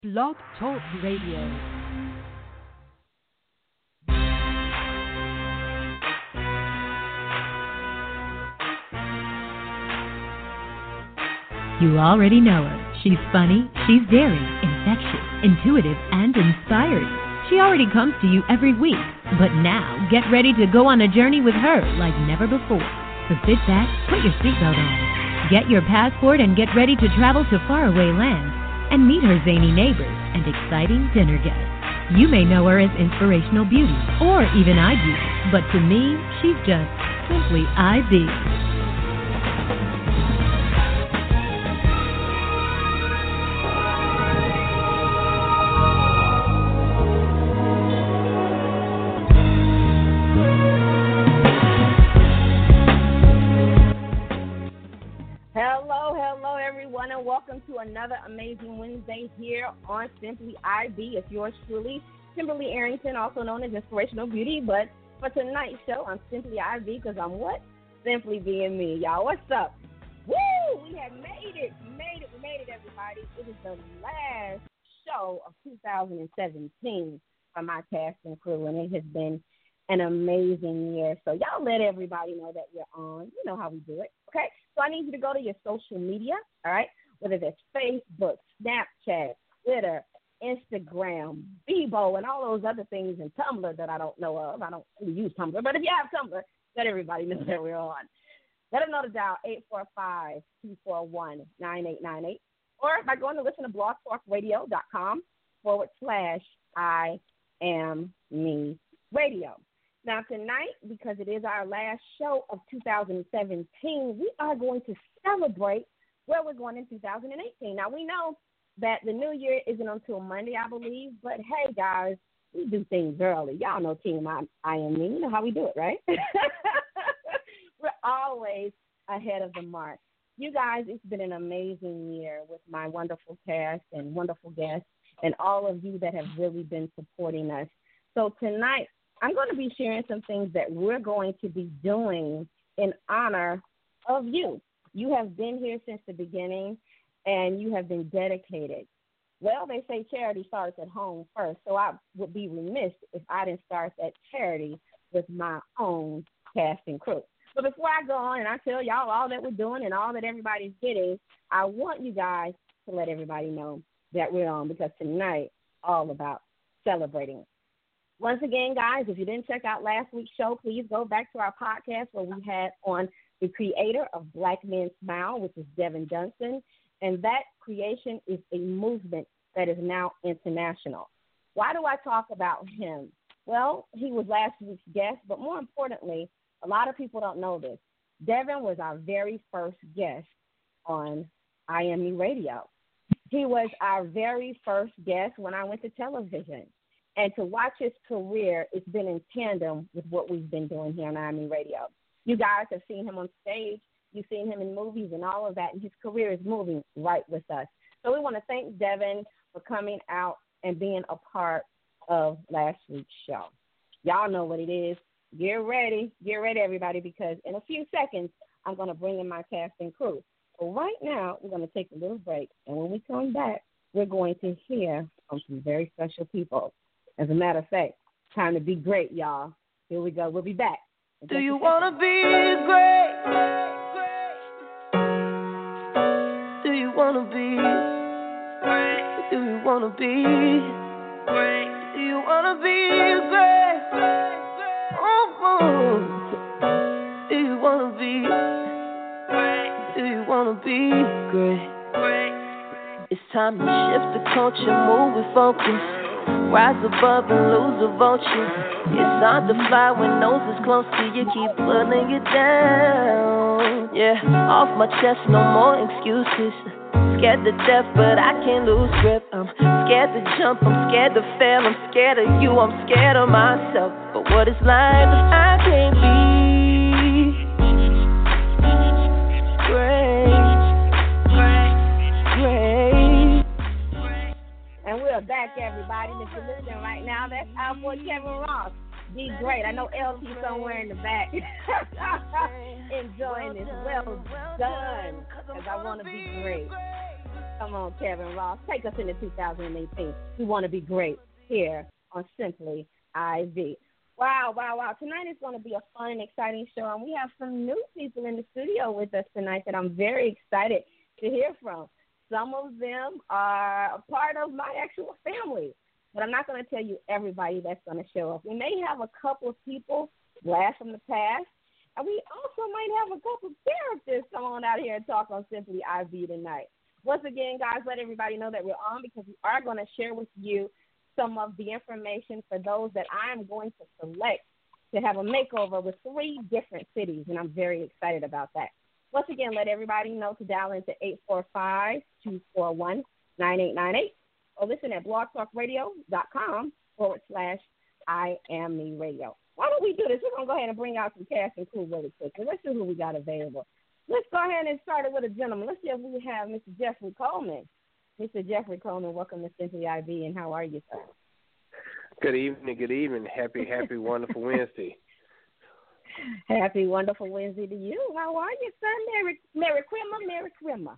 Blog Talk Radio. You already know her. She's funny, she's daring, infectious, intuitive, and inspired. She already comes to you every week. But now, get ready to go on a journey with her like never before. So sit back, put your seatbelt on, get your passport, and get ready to travel to faraway lands and meet her zany neighbors and exciting dinner guests. You may know her as Inspirational Beauty or even IB, but to me, she's just simply IB. Welcome to another amazing Wednesday here on Simply IB. It's yours truly, Kimberly Arrington, also known as Inspirational Beauty. But for tonight's show, I'm Simply IB because I'm what? Simply being me. Y'all, what's up? Woo! We have made it. We made it, everybody. It is the last show of 2017 for my cast and crew, and it has been an amazing year. So y'all let everybody know that we're on. You know how we do it, okay? So I need you to go to your social media, all right? Whether that's Facebook, Snapchat, Twitter, Instagram, Bebo, and all those other things, and Tumblr that I don't know of. I don't really use Tumblr, but if you have Tumblr, let everybody know that we're on. Let them know to dial 845-241-9898, or by going to listen to blogtalkradio.com/I am me radio. Now, tonight, because it is our last show of 2017, we are going to celebrate where we're going in 2018. Now, we know that the new year isn't until Monday, I believe, but hey, guys, we do things early. Y'all know Team I am me. You know how we do it, right? We're always ahead of the mark. You guys, it's been an amazing year with my wonderful cast and wonderful guests and all of you that have really been supporting us. So tonight, I'm going to be sharing some things that we're going to be doing in honor of you. You have been here since the beginning, and you have been dedicated. Well, they say charity starts at home first, so I would be remiss if I didn't start that charity with my own cast and crew. But before I go on and I tell y'all all that we're doing and all that everybody's getting, I want you guys to let everybody know that we're on, because tonight all about celebrating. Once again, guys, if you didn't check out last week's show, please go back to our podcast where we had on the creator of Black Men Smile, which is Devin Johnson, and that creation is a movement that is now international. Why do I talk about him? Well, he was last week's guest, but more importantly, a lot of people don't know this. Devin was our very first guest on IME Radio. He was our very first guest when I went to television. And to watch his career, it's been in tandem with what we've been doing here on IME Radio. You guys have seen him on stage. You've seen him in movies and all of that, and his career is moving right with us. So we want to thank Devin for coming out and being a part of last week's show. Y'all know what it is. Get ready, everybody, because in a few seconds, I'm going to bring in my cast and crew. But right now, we're going to take a little break, and when we come back, we're going to hear from some very special people. As a matter of fact, time to be great, y'all. Here we go. We'll be back. Do you want to be great? Do you want to be great? Do you want to be great? Do you want to be great? Oh, do you want to be great? Do you want to be great? It's time to shift the culture, move with focus. Rise above and lose a vulture. It's hard to fly when nose is close to you. Keep pulling it down. Yeah, off my chest, no more excuses. Scared to death, but I can't lose grip. I'm scared to jump, I'm scared to fail. I'm scared of you, I'm scared of myself. But what is life if I can't be great? And we're back, everybody. If you're listening right now, that's our boy Kevin Ross. Be great. I know LT somewhere in the back enjoying this. Well done, because I want to be great. Come on, Kevin Ross. Take us into 2018. We want to be great here on Simply IV. Wow. Tonight is going to be a fun and exciting show, and we have some new people in the studio with us tonight that I'm very excited to hear from. Some of them are a part of my actual family, but I'm not going to tell you everybody that's going to show up. We may have a couple of people, blast from the past, and we also might have a couple of characters come on out here and talk on Simply IV tonight. Once again, guys, let everybody know that we're on because we are going to share with you some of the information for those that I am going to select to have a makeover with 3 different cities, and I'm very excited about that. Once again, let everybody know to dial into 845-241-9898 or listen at blogtalkradio.com/IamMeRadio. Why don't we do this? We're going to go ahead and bring out some cast and crew really quickly. Let's see who we got available. Let's go ahead and start it with a gentleman. Let's see if we have Mr. Jeffrey Coleman. Mr. Jeffrey Coleman, welcome to Simply IV, and how are you, sir? Good evening. Happy, wonderful Wednesday. Happy, wonderful Wednesday to you. How are you, sir? Merry Christmas.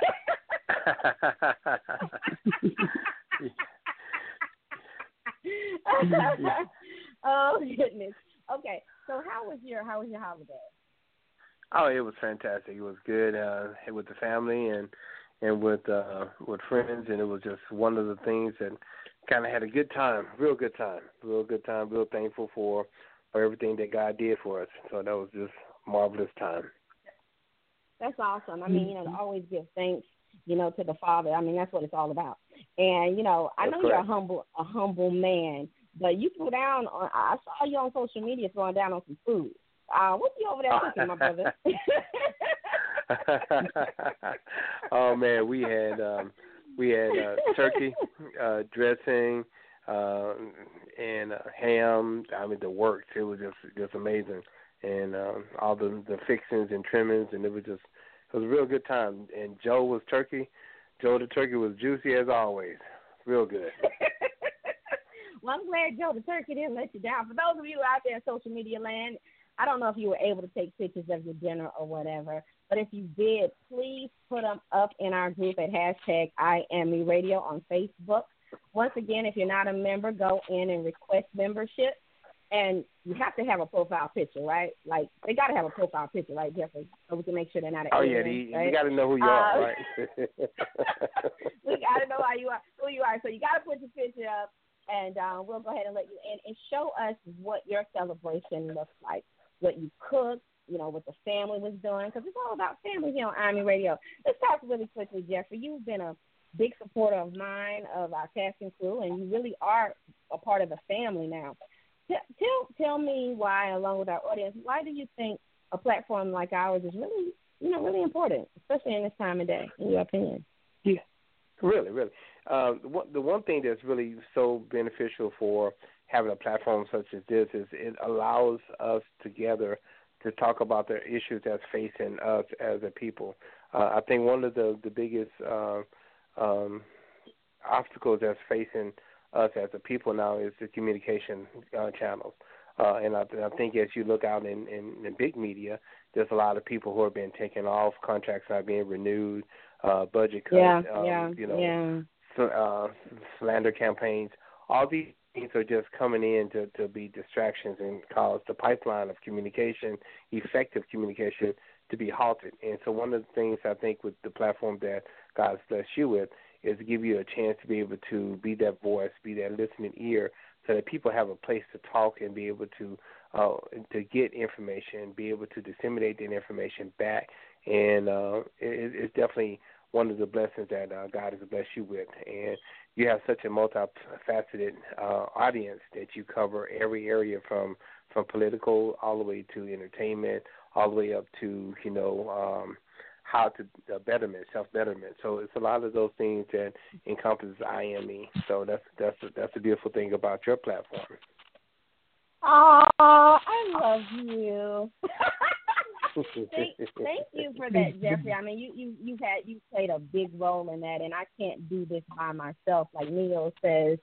Oh, goodness. Okay, so how was your holiday? Oh, it was fantastic. It was good with the family and with friends, and it was just one of the things that kind of had a good time, real good time, real thankful for everything that God did for us. So that was just marvelous time. That's awesome. I mean, to always give thanks, to the Father. I mean, that's what it's all about. And, I know you're a humble man, but you threw down on, I saw you on social media throwing down on some food. What you over there cooking, my brother? Oh man, we had turkey, dressing, and ham. I mean, the works. It was just amazing, and all the fixings and trimmings, and it was a real good time. And Joe the turkey was juicy as always, real good. Well, I'm glad Joe the turkey didn't let you down. For those of you out there in social media land, I don't know if you were able to take pictures of your dinner or whatever, but if you did, please put them up in our group at #IamMeRadio on Facebook. Once again, if you're not a member, go in and request membership. And you have to have a profile picture, right? Like, they got to have a profile picture, right, Jeffrey? So we can make sure they're not an alien, right? You got to know who you are, right? We got to know who you are. So you got to put your picture up, and we'll go ahead and let you in and show us what your celebration looks like, what you cooked, what the family was doing, because it's all about family here on Army Radio. Let's talk really quickly, Jeffrey. You've been a big supporter of mine, of our cast and crew, and you really are a part of the family now. Tell me why, along with our audience, why do you think a platform like ours is really, really important, especially in this time of day, in your opinion? Yeah, really. The one thing that's really so beneficial for having a platform such as this is it allows us together to talk about the issues that's facing us as a people. I think one of the biggest obstacles that's facing us as a people now is the communication channels. And I think as you look out in big media, there's a lot of people who are being taken off, contracts not being renewed, budget cuts, slander campaigns. All these things are just coming in to be distractions and cause the pipeline of communication, effective communication, to be halted. And so one of the things I think with the platform that God has blessed you with is to give you a chance to be able to be that voice, be that listening ear, so that people have a place to talk and be able to get information, be able to disseminate that information back. And it's definitely one of the blessings that God has blessed you with. And you have such a multifaceted audience that you cover every area from political all the way to entertainment, all the way up to, how to betterment, self-betterment. So it's a lot of those things that encompasses IME. So that's a beautiful thing about your platform. Oh, I love you. Thank you for that, Jeffrey. I mean, you played a big role in that, and I can't do this by myself. Like Neo says,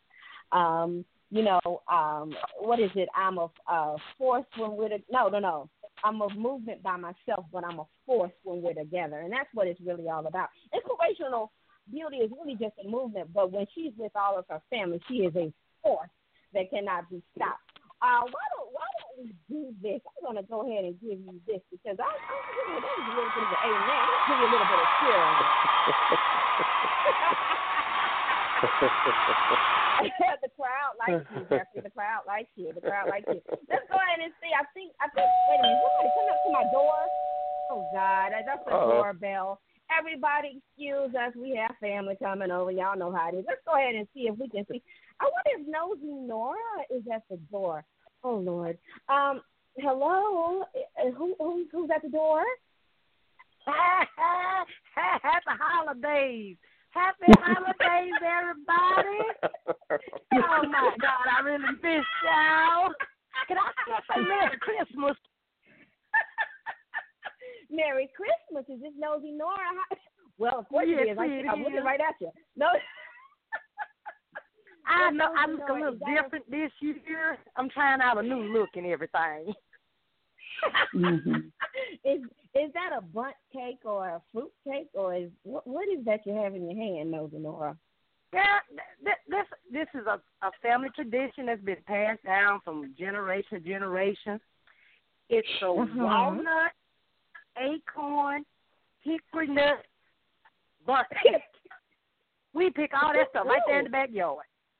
what is it? I'm a force when we're no. I'm a movement by myself, but I'm a force when we're together, and that's what it's really all about. Inspirational beauty is really just a movement, but when she's with all of her family, she is a force that cannot be stopped. Why don't we do this? I'm going to go ahead and give you this because that was a little bit of an amen. I'll give you a little bit of cheer on it. The crowd likes you, Jeffrey. The crowd likes you. The crowd likes you. Let's go ahead and see. I think. Wait a minute. Somebody come up to my door. Oh God, that's the doorbell. Everybody, excuse us. We have family coming over. Y'all know how it is. Let's go ahead and see if we can see. I wonder if Nosy Nora is at the door. Oh Lord. Hello. Who's at the door? Happy holidays. Happy holidays, everybody. Oh, my God, I really miss y'all. Can I say Merry Christmas? Merry Christmas. Is this Nosy Nora? Well, of course it is. I'm looking right at you. No. I know I look a little different this year. I'm trying out a new look and everything. Mm-hmm. Is that a bundt cake or a fruit cake or what is that you have in your hand, Nosy Nora? Yeah, this is a family tradition that's been passed down from generation to generation. It's a walnut, acorn, hickory nut bundt cake. We pick all that stuff right there in the backyard.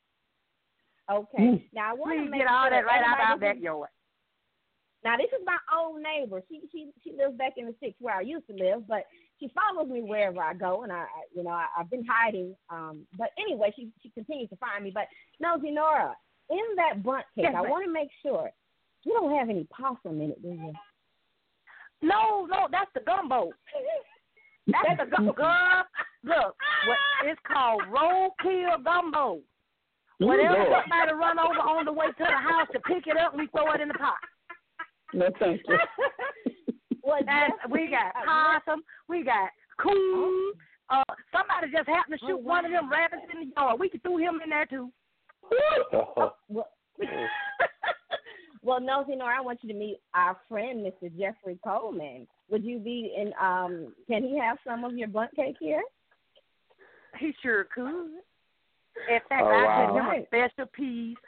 Okay. Now I want to get all that right out of our backyard. Now, this is my old neighbor. She lives back in the six where I used to live, but she follows me wherever I go, and I've been hiding. But anyway, she continues to find me. But Nosy Nora, in that bundt cake, I want to make sure you don't have any possum in it, do you? No, that's the gumbo. That's the gumbo. Look, it's called roadkill gumbo. Whenever somebody run over on the way to the house to pick it up, we throw it in the pot. No, thank you. Well, we got possum, we got coon. Somebody just happened to shoot one of them rabbits in the yard. We could throw him in there too. Well, Nosy Nora, I want you to meet our friend, Mr. Jeffrey Coleman. Would you be in? Can he have some of your bundt cake here? He sure could. In fact, I'll give him a special piece.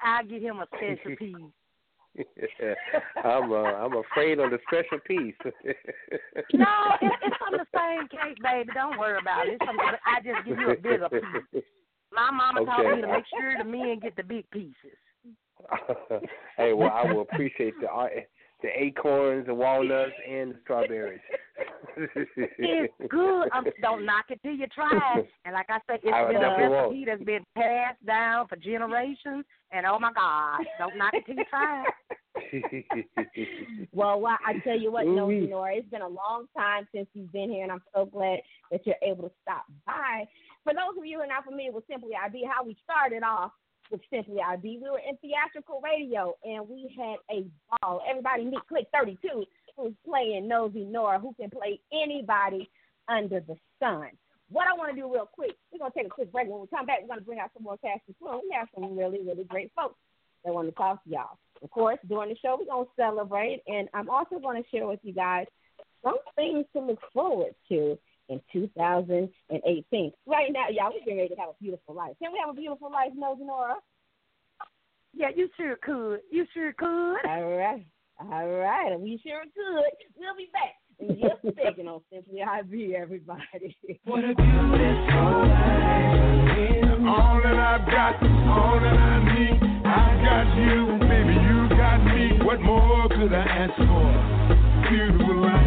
I'm afraid of the special piece. No, it's from the same cake, baby. Don't worry about it. I just give you a bigger piece. My mama told me to make sure the men get the big pieces. Hey, well, I will appreciate the acorns, the walnuts, and the strawberries. It's good. Don't knock it till you try it. And like I said, it's been a recipe that's been passed down for generations. And oh my God, don't knock it till you try it. Well, I tell you what, Nosy Nora, it's been a long time since you've been here, and I'm so glad that you're able to stop by. For those of you who are not familiar with Simply IB, how we started off with Simply IB, we were in theatrical radio, and we had a ball. Everybody meet Click 32, who's playing Nosy Nora, who can play anybody under the sun. What I want to do real quick, we're going to take a quick break. When we come back, we're going to bring out some more cast and crew. We have some really, really great folks that want to talk to y'all. Of course, during the show, we're going to celebrate, and I'm also going to share with you guys some things to look forward to in 2018. Right now, y'all, we're getting ready to have a beautiful life. Can we have a beautiful life, Nosy Nora? Yeah, you sure could. You sure could. All right. We sure could. We'll be back in just a second on Simply IB, everybody. What a beautiful life. All that I've got, all that I need, I've got you, baby, you got me. What more could I ask for? Beautiful life.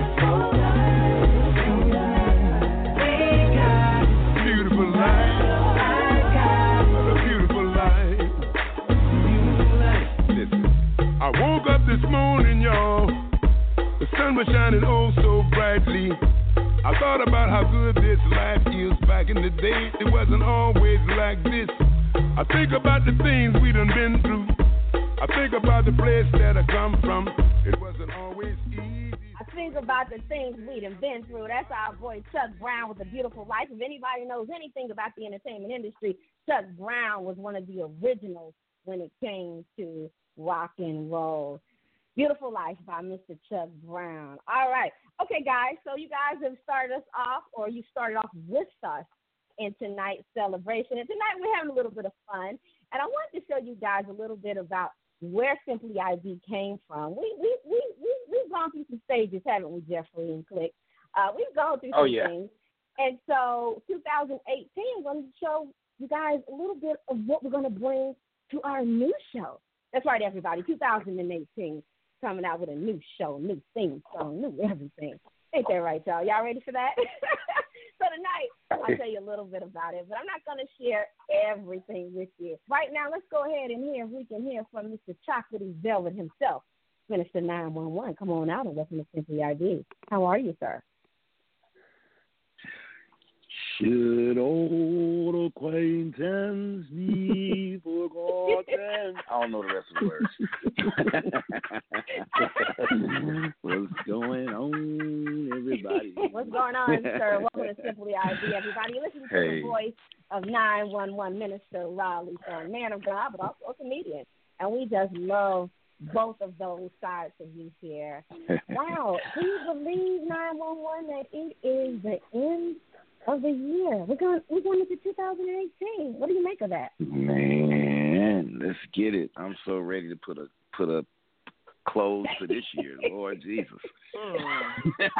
Beautiful life. A beautiful life. Listen, I woke up this morning, y'all. The sun was shining oh so brightly. I thought about how good this life is. Back in the day, it wasn't always like this. I think about the things we done been through. I think about the place that I come from. It wasn't always easy. I think about the things we done been through. That's our boy Chuck Brown with A Beautiful Life. If anybody knows anything about the entertainment industry, Chuck Brown was one of the originals when it came to rock and roll. Beautiful Life by Mr. Chuck Brown. All right. Okay, guys, so you guys have started us off, or you started off with us in tonight's celebration. And tonight we're having a little bit of fun. And I wanted to show you guys a little bit about where Simply IB came from. We've gone through some stages, haven't we, Jeffrey and Click? We've gone through some things. And so 2018, I'm going to show you guys a little bit of what we're going to bring to our new show. That's right, everybody. 2018, coming out with a new show, new theme song, new everything. Ain't that right, y'all? Y'all ready for that? So tonight, I'll tell you a little bit about it, but I'm not going to share everything with you. Right now, let's go ahead and hear if we can hear from Mr. Chocolatey Velvet himself, Minister 911. Come on out and welcome to Simply IB. How are you, sir? Should old acquaintance be forgotten? I don't know the rest of the words. What's going on, everybody? What's going on, sir? Welcome to Simply IB, everybody. Listen to the voice of 911 Minister Raleigh, a man of God, but also a comedian. And we just love both of those sides of you here. Wow. Can you believe, 911, that it is the end of the year? We're going into 2018. What do you make of that? Man, let's get it. I'm so ready to put a close to this year. Lord Jesus. Wait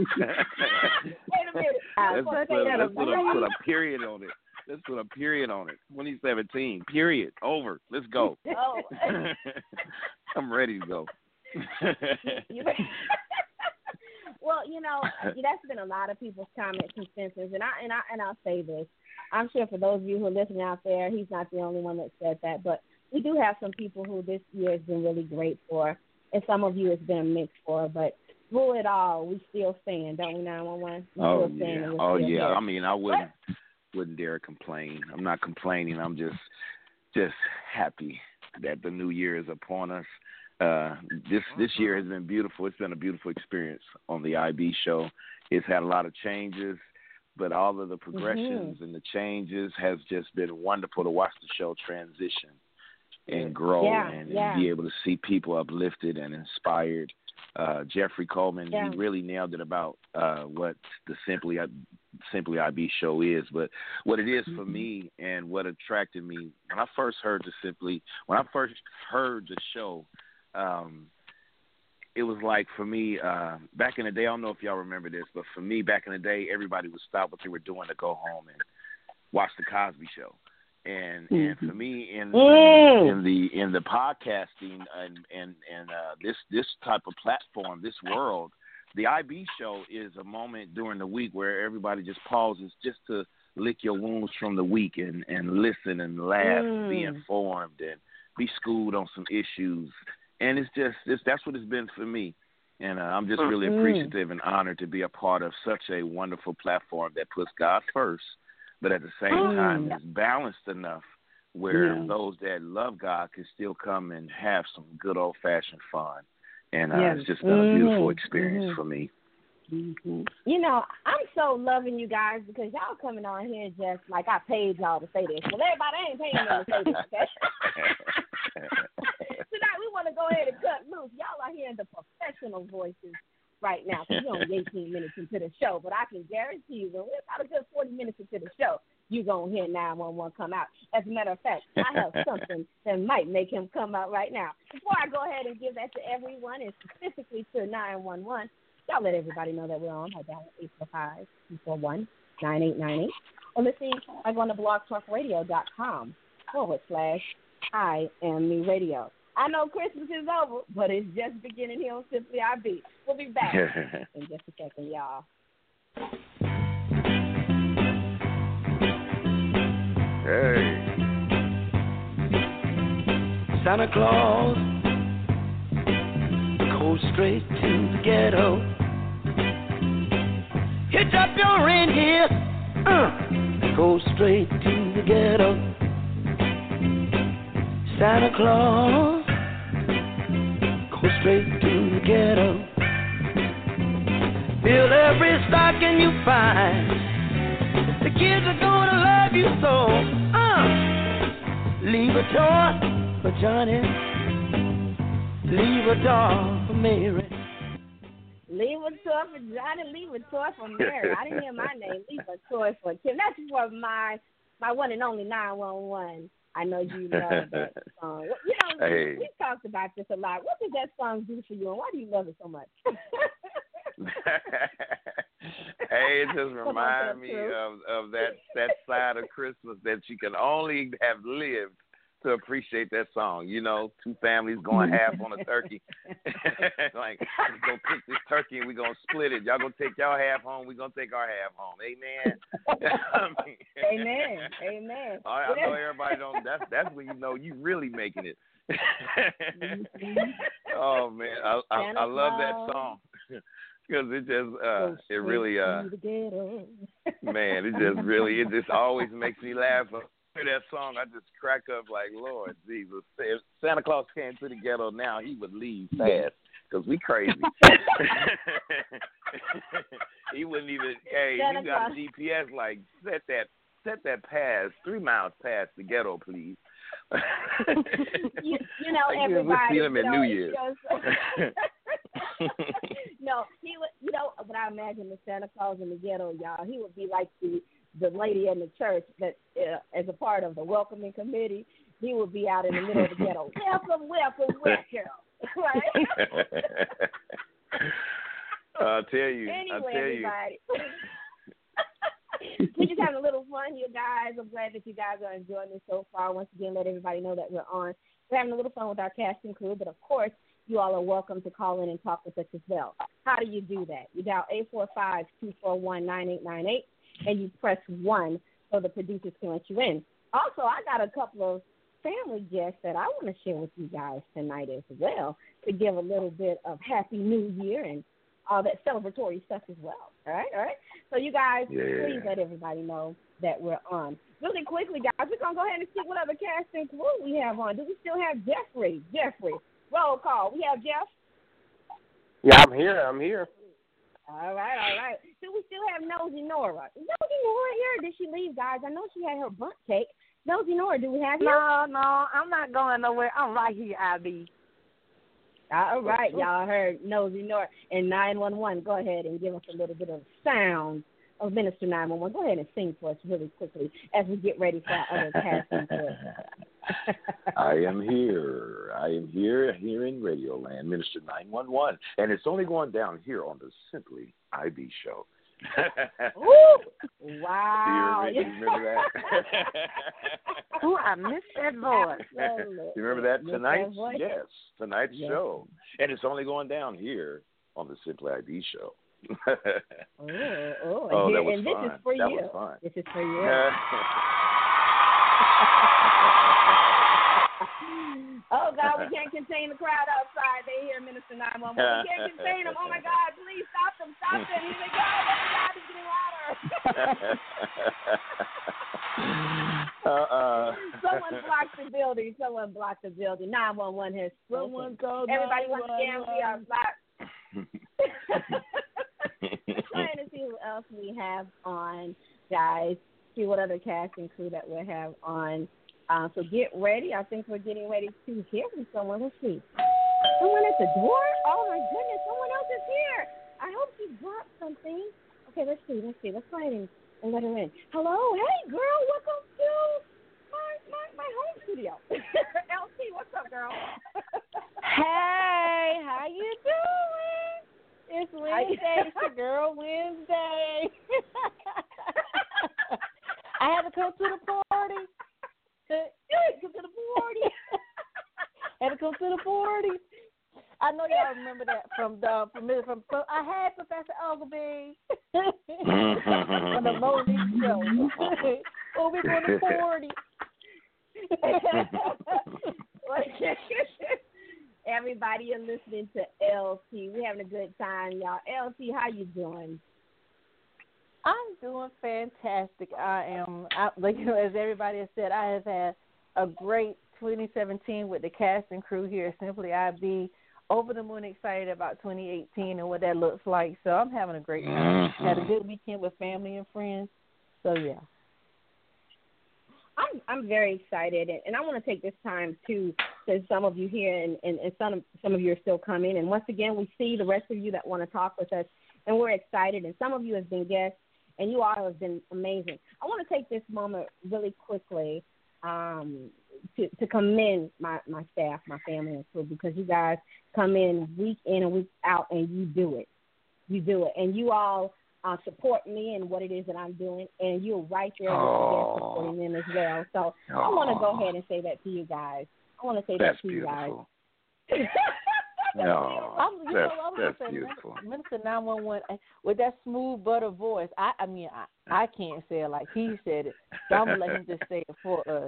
a minute. Let's put a period on it. Let's put a period on it. 2017. Period. Over. Let's go. Oh. I'm ready to go. Well, that's been a lot of people's comment consensus, and I'll say this. I'm sure for those of you who are listening out there, he's not the only one that said that, but we do have some people who this year has been really great for, and some of you it's been a mix for, but through it all, we still stand, don't we, 911? Oh, yeah. I mean, I wouldn't dare complain. I'm not complaining. I'm just happy that the new year is upon us. This year has been beautiful. It's been a beautiful experience on the IB show. It's had a lot of changes, but all of the progressions and the changes has just been wonderful to watch the show transition and grow and be able to see people uplifted and inspired. Jeffrey Coleman, he really nailed it about what the Simply IB show is. But what it is for me and what attracted me when I first heard the show, it was like for me, back in the day, I don't know if y'all remember this, but for me back in the day, everybody would stop what they were doing to go home and watch the Cosby Show. And for me in the podcasting and this type of platform, this world, the IB show is a moment during the week where everybody just pauses just to lick your wounds from the week and listen and laugh and be informed and be schooled on some issues. And that's what it's been for me. And I'm just really appreciative and honored to be a part of such a wonderful platform that puts God first, but at the same time is balanced enough where those that love God can still come and have some good old-fashioned fun. And it's just been a beautiful experience for me. I'm so loving you guys because y'all coming on here just like I paid y'all to say this. Well, everybody ain't paying them to say this, okay? Tonight we want to go ahead and cut loose. Y'all are hearing the professional voices right now because we're only 18 minutes into the show, but I can guarantee you when we're about a good 40 minutes into the show, you're going to hear 911 come out. As a matter of fact, I have something that might make him come out right now. Before I go ahead and give that to everyone, and specifically to 911, y'all let everybody know that we're on. I dial 845-241-9898. Or listen by going to blogtalkradio.com/IamMeRadio. I know Christmas is over, but it's just beginning here on Simply IB. We'll be back in just a second, y'all. Hey. Santa Claus goes straight to the ghetto. Hitch up your reindeer, go straight to the ghetto. Santa Claus go straight to the ghetto. Fill every stocking you find. The kids are gonna love you so. Leave a toy for Johnny. Leave a doll for Mary. Leave a toy for Johnny. Leave a toy for Mary. I didn't hear my name. Leave a toy for Kim. That's for my one and only 911. I know you love that song. You know, we've talked about this a lot. What did that song do for you, and why do you love it so much? It just reminds me of that side of Christmas that you can only have lived to appreciate that song. You know, two families going half on a turkey. Like, we're going to cook this turkey and we're going to split it. Y'all going to take y'all half home. We're going to take our half home. Amen. Amen. I know everybody don't. That's when you know you really making it. Oh, man. I love that song. Because it just, it really, man, it just always makes me laugh. That song, I just crack up like, Lord Jesus. If Santa Claus came to the ghetto now, he would leave fast because we crazy. He wouldn't even, hey, you got a GPS, like, set that past 3 miles past the ghetto, please. you know, like, everybody. We'll see him at New Year's. No, he would, you know, but I imagine the Santa Claus in the ghetto, y'all, he would be like the lady in the church that, as a part of the welcoming committee, he would be out in the middle of the ghetto. Welcome. Right? I'll tell you. Everybody. We're just having a little fun here, guys. I'm glad that you guys are enjoying this so far. Once again, let everybody know that we're on. We're having a little fun with our casting crew, but of course, you all are welcome to call in and talk with us as well. How do you do that? You dial 845-241-9898, and you press 1 so the producers can let you in. Also, I got a couple of family guests that I want to share with you guys tonight as well to give a little bit of Happy New Year and all that celebratory stuff as well. All right? So you guys, please let everybody know that we're on. Really quickly, guys, we're going to go ahead and see what other casting crew we have on. Do we still have Jeffrey? Roll call. We have Jeff? Yeah, I'm here. All right. Do we still have Nosy Nora? Is Nosy Nora here? Did she leave, guys? I know she had her bunt cake. Nosy Nora, do we have you? No, I'm not going nowhere. I'm right here, IB. All right, y'all heard Nosy Nora. And 911, go ahead and give us a little bit of sound of Minister 911. Go ahead and sing for us really quickly as we get ready for our other casting crew. I am here in Radio Land, Minister 911, and it's only going down here on the Simply IB show. Ooh, wow! Do you remember that? Ooh, I missed that voice. You remember that tonight's show, and it's only going down here on the Simply IB show. Oh, that was and fun. This is for that you. Was fun. This is for you. Oh, God, we can't contain the crowd outside. They hear Minister 911. We can't contain them. Oh, my God, please stop them. Here they go. God is getting louder. Someone blocked the building. 911 has spoken. Someone called. Everybody, once again, we are live. Trying to see who else we have on, guys. See what other casting crew that we have on. So get ready. I think we're getting ready to hear from someone. Let's see. Someone at the door? Oh, my goodness. Someone else is here. I hope she brought something. Okay, let's see. Let's go ahead and let her in. Hello. Hey, girl. Welcome to my home studio. LT, what's up, girl? Hey, how you doing? It's Wednesday. It's your girl Wednesday. I had to come to the party. Had to come to the party. I know y'all remember that from I had Professor Ogilvy on the Monique show. Oh, we're going to party. Everybody, you're listening to LT. We're having a good time, y'all. LT, how you doing? I'm doing fantastic. As everybody has said, I have had a great 2017 with the cast and crew here at Simply IB. Over the moon excited about 2018 and what that looks like. So I'm having a great time. Had a good weekend with family and friends. So, yeah. I'm very excited, and I want to take this time to some of you here, and some of you are still coming. And once again, we see the rest of you that want to talk with us and we're excited. And some of you have been guests, and you all have been amazing. I want to take this moment really quickly to commend my staff, my family, and crew, because you guys come in and week out, and you do it. You do it. And you all support me and what it is that I'm doing, and you're right there with the guests supporting them as well. So I want to go ahead and say that to you guys. I want to say that to you guys. No, that's beautiful. Minister 911 with that smooth butter voice. I mean, I can't say it like he said it, so I'm gonna let him just say it for us.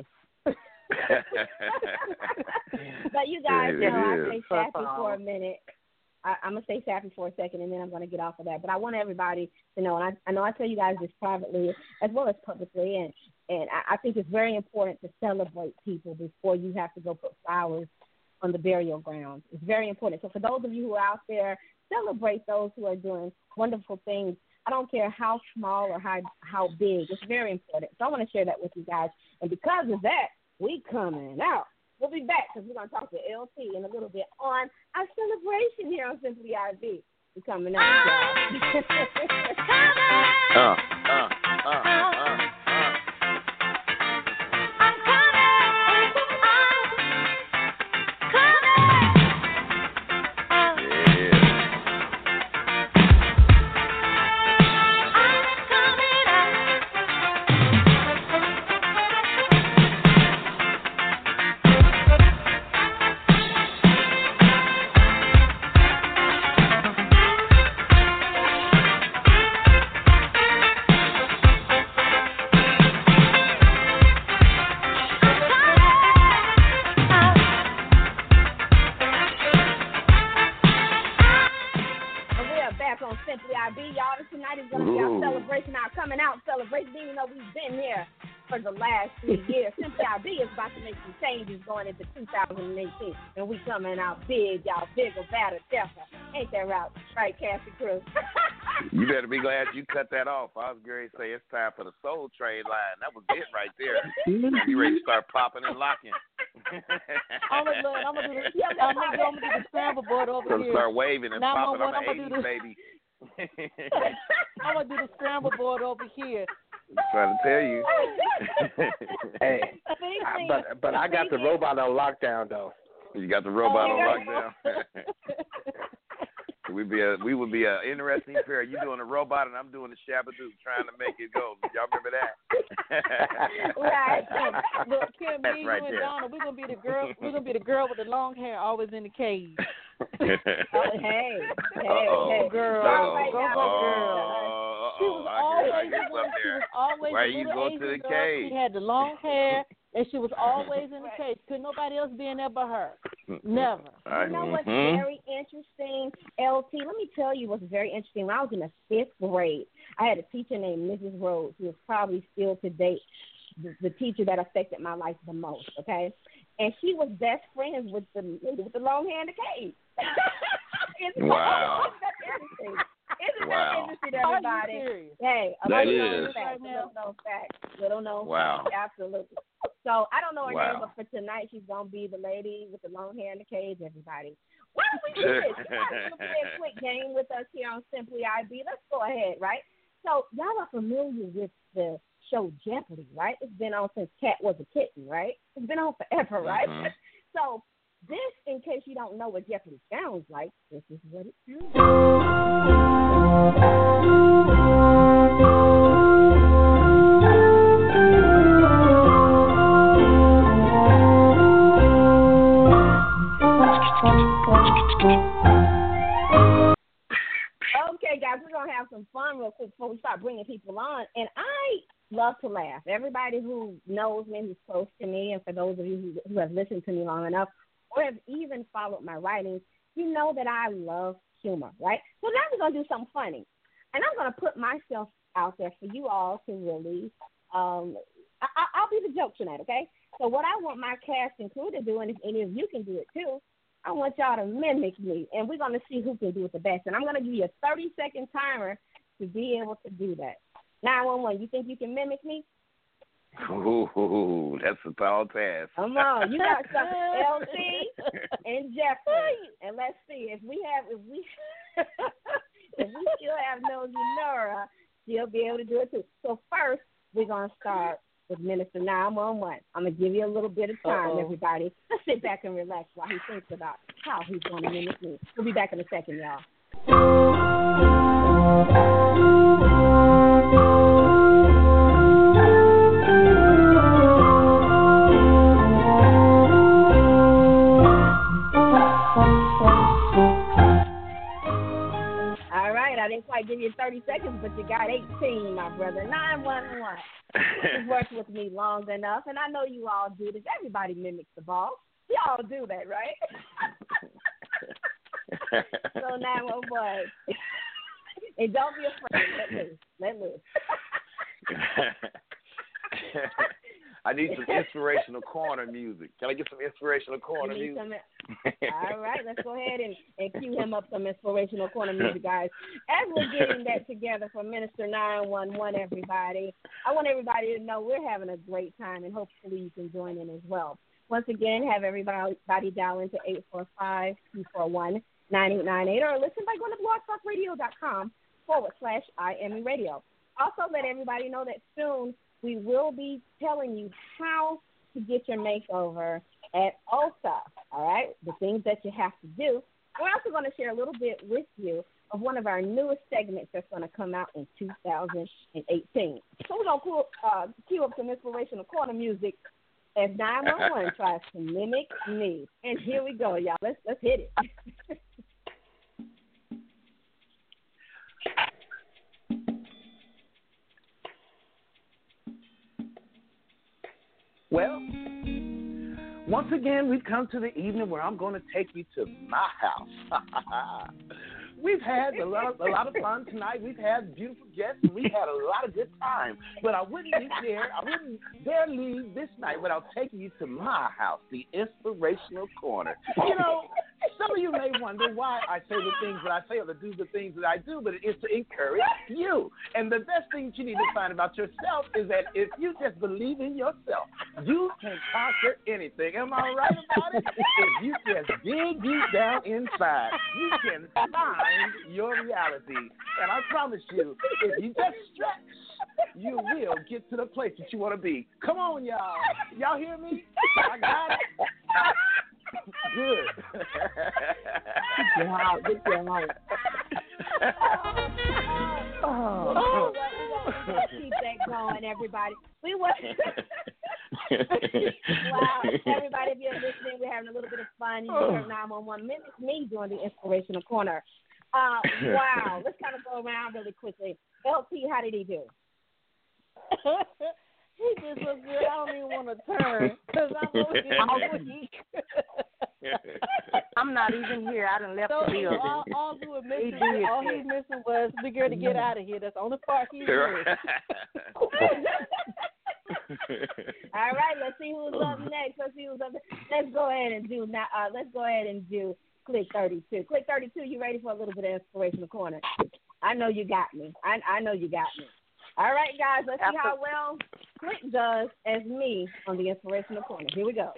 But you guys, I say sappy for a minute. I'm gonna say sappy for a second, and then I'm gonna get off of that. But I want everybody to know, and I know I tell you guys this privately as well as publicly, and I think it's very important to celebrate people before you have to go put flowers on the burial grounds. It's very important. So for those of you who are out there, celebrate those who are doing wonderful things. I don't care how small or how big. It's very important. So I want to share that with you guys. And because of that, we coming out. We'll be back because we're going to talk to LT in a little bit on our celebration here on Simply IB. We're coming out, y'all. For the last 3 years. Simply IB is about to make some changes going into 2018, and we coming out big, y'all, bigger, better, tougher. Ain't that right, Cassie Cruz? You better be glad you cut that off. I was going to say it's time for the Soul Train line. That was it right there. You ready to start popping and locking? I'm gonna do the scramble board over here. Start waving and popping on the 80s, baby. I'm gonna do the scramble board over here. I'm trying to tell you. Hey, but I got the robot on lockdown though. You got the robot on lockdown. We would be an interesting pair. You doing the robot and I'm doing the Shabadoo, trying to make it go. Y'all remember that? Right. Look, Kim, me, you right and there. Donna, we're gonna be the girl. We're gonna be the girl with the long hair, always in the cage. Hey, girl, go girl. She was always the one. She was always Why the you little go Asian to the girl. cage? She had the long hair, and she was always in the cage. Couldn't nobody else be in there but her. Never. You know what's very interesting, LT? Let me tell you what's very interesting. When I was in the 5th grade, I had a teacher named Mrs. Rhodes, who is probably still to date the teacher that affected my life the most, okay? And she was best friends with the long hair in the cage. Wow. Isn't that interesting, everybody? Hey, a little known fact. Absolutely. So I don't know her name, but for tonight she's gonna be the lady with the long hair in the cage. Everybody, why don't we do this? You guys want to play a quick game with us here on Simply IB? Let's go ahead, right? So y'all are familiar with the show Jeopardy, right? It's been on since Cat was a kitten, right? It's been on forever, right? So this, in case you don't know what Jeopardy sounds like, this is what it sounds like. Okay, guys, we're going to have some fun real quick before we start bringing people on. And I love to laugh. Everybody who knows me, who's close to me, and for those of you who have listened to me long enough or have even followed my writings, you know that I love humor, right? So now we're going to do something funny. And I'm going to put myself out there for you all to really, I'll be the joke tonight, okay? So what I want my cast and crew to do, and if any of you can do it too, I want y'all to mimic me, and we're going to see who can do it the best. And I'm going to give you a 30-second timer to be able to do that. 911, you think you can mimic me? Ooh, that's a tall task. Come on, you got something, LT and Jeffrey, and let's see if we if we still have Nosy Nora, she'll be able to do it too. So first, we're going to start with Minister 911. I'm going to give you a little bit of time, everybody. Let's sit back and relax while he thinks about how he's going to mimic me. We'll be back in a second, y'all. All right, I didn't quite give you 30 seconds, but you got 18, my brother. 911. You've worked with me long enough, and I know you all do this. Everybody mimics the boss. We all do that, right? So 911. And don't be afraid. Let loose. I need some inspirational corner music. Can I get some inspirational corner music? All right, let's go ahead and cue him up some inspirational corner music, guys. As we're getting that together for Minister 911, everybody, I want everybody to know we're having a great time, and hopefully you can join in as well. Once again, have everybody dial into 845-241-9898 or listen by going to blogtalkradio.com/IME Radio. Also, let everybody know that soon we will be telling you how to get your makeover at Ulta, all right? The things that you have to do. We're also going to share a little bit with you of one of our newest segments that's going to come out in 2018. So we're going to cue up some inspirational corner music as 911 tries to mimic me. And here we go, y'all. Let's hit it. Well, once again, we've come to the evening where I'm going to take you to my house. We've had a lot of fun tonight. We've had beautiful guests, and we've had a lot of good time. But I wouldn't dare leave this night without taking you to my house, the Inspirational Corner. You know, some of you may wonder why I say the things that I say or do the things that I do, but it is to encourage you. And the best thing that you need to find about yourself is that if you just believe in yourself, you can conquer anything. Am I right about it? If you just dig deep down inside, you can find your reality. And I promise you, if you just stretch, you will get to the place that you want to be. Come on, y'all. Y'all hear me? I got it. Good. Good job. Good job. We're gonna keep that going, everybody. Wow. Everybody, if you're listening, we're having a little bit of fun. You heard 911 mimic me doing the Inspirational Corner. Wow. Let's kind of go around really quickly. LT, how did he do? He did so good, I don't even want to turn because I'm over here. I'm not even here. I done left the building. All he missing was the girl to get out of here. That's the only part he's missing. All right, let's see who's up next. Let's go ahead and do Click 32. Click 32, you ready for a little bit of Inspirational Corner? I know you got me. I know you got me. All right, guys, let's see how well Click does as me on the Inspirational Corner. Here we go.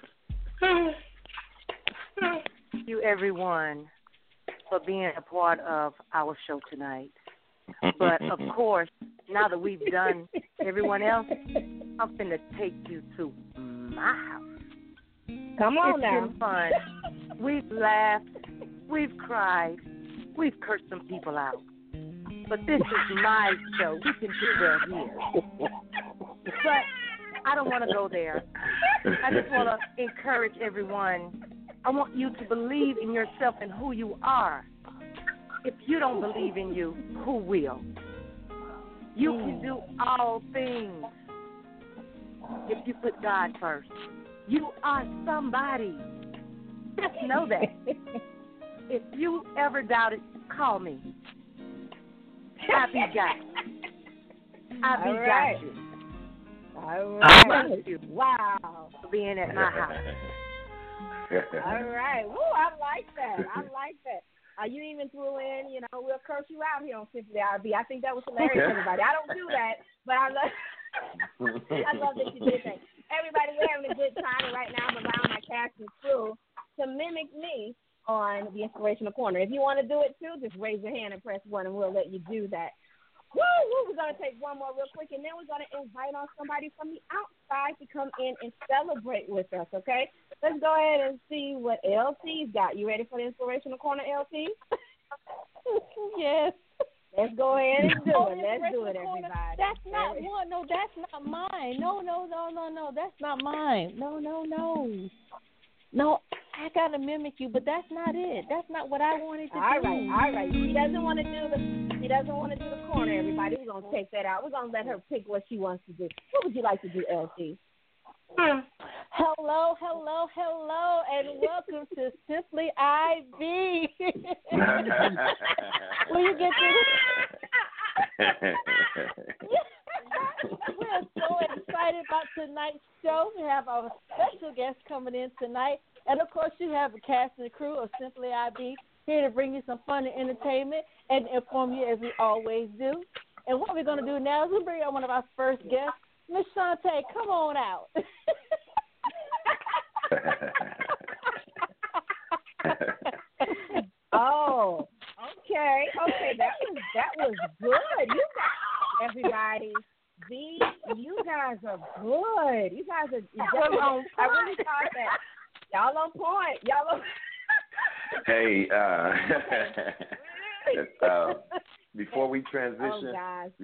Thank you, everyone, for being a part of our show tonight. But, of course, now that we've done everyone else, I'm going to take you to my house. Come on now. It's been fun. We've laughed. We've cried. We've cursed some people out. But this is my show. We can do that here. But I don't want to go there. I just want to encourage everyone. I want you to believe in yourself and who you are. If you don't believe in you, who will? You can do all things if you put God first. You are somebody. Just know that. If you ever doubt it, call me. I be got you. Got you. All right. Thank you. Wow. For being at my house. All right. Woo, I like that. You even threw in, we'll curse you out here on Simply RB. I think that was hilarious, everybody. I don't do that, but I love that you did that. Everybody, we're having a good time, and right now I'm allowing my cast and crew to mimic me on the Inspirational Corner. If you want to do it too, just raise your hand and press 1, and we'll let you do that. Woo! We're going to take one more real quick, and then we're going to invite on somebody from the outside to come in and celebrate with us, okay? Let's go ahead and see what LC's got. You ready for the Inspirational Corner, LC? Yes. Let's go ahead and do it. Let's do it, everybody. That's not one. No, that's not mine. No. That's not mine. No. No, I gotta mimic you, but that's not it. That's not what I wanted to do. All right. She doesn't want to do the corner, everybody. We're gonna take that out. We're gonna let her pick what she wants to do. What would you like to do, LC? Hello, and welcome to Simply IB. Will you get this? We're so excited about tonight's show. We have our special guest coming in tonight. And, of course, you have a cast and crew of Simply IB here to bring you some fun and entertainment and inform you as we always do. And what we're going to do now is we'll bring on one of our first guests, Miss Shantae. Come on out. Oh, okay. That was good. You guys, everybody. You guys are good. You guys are definitely on point. I really thought that. Y'all on point. Hey, before we transition,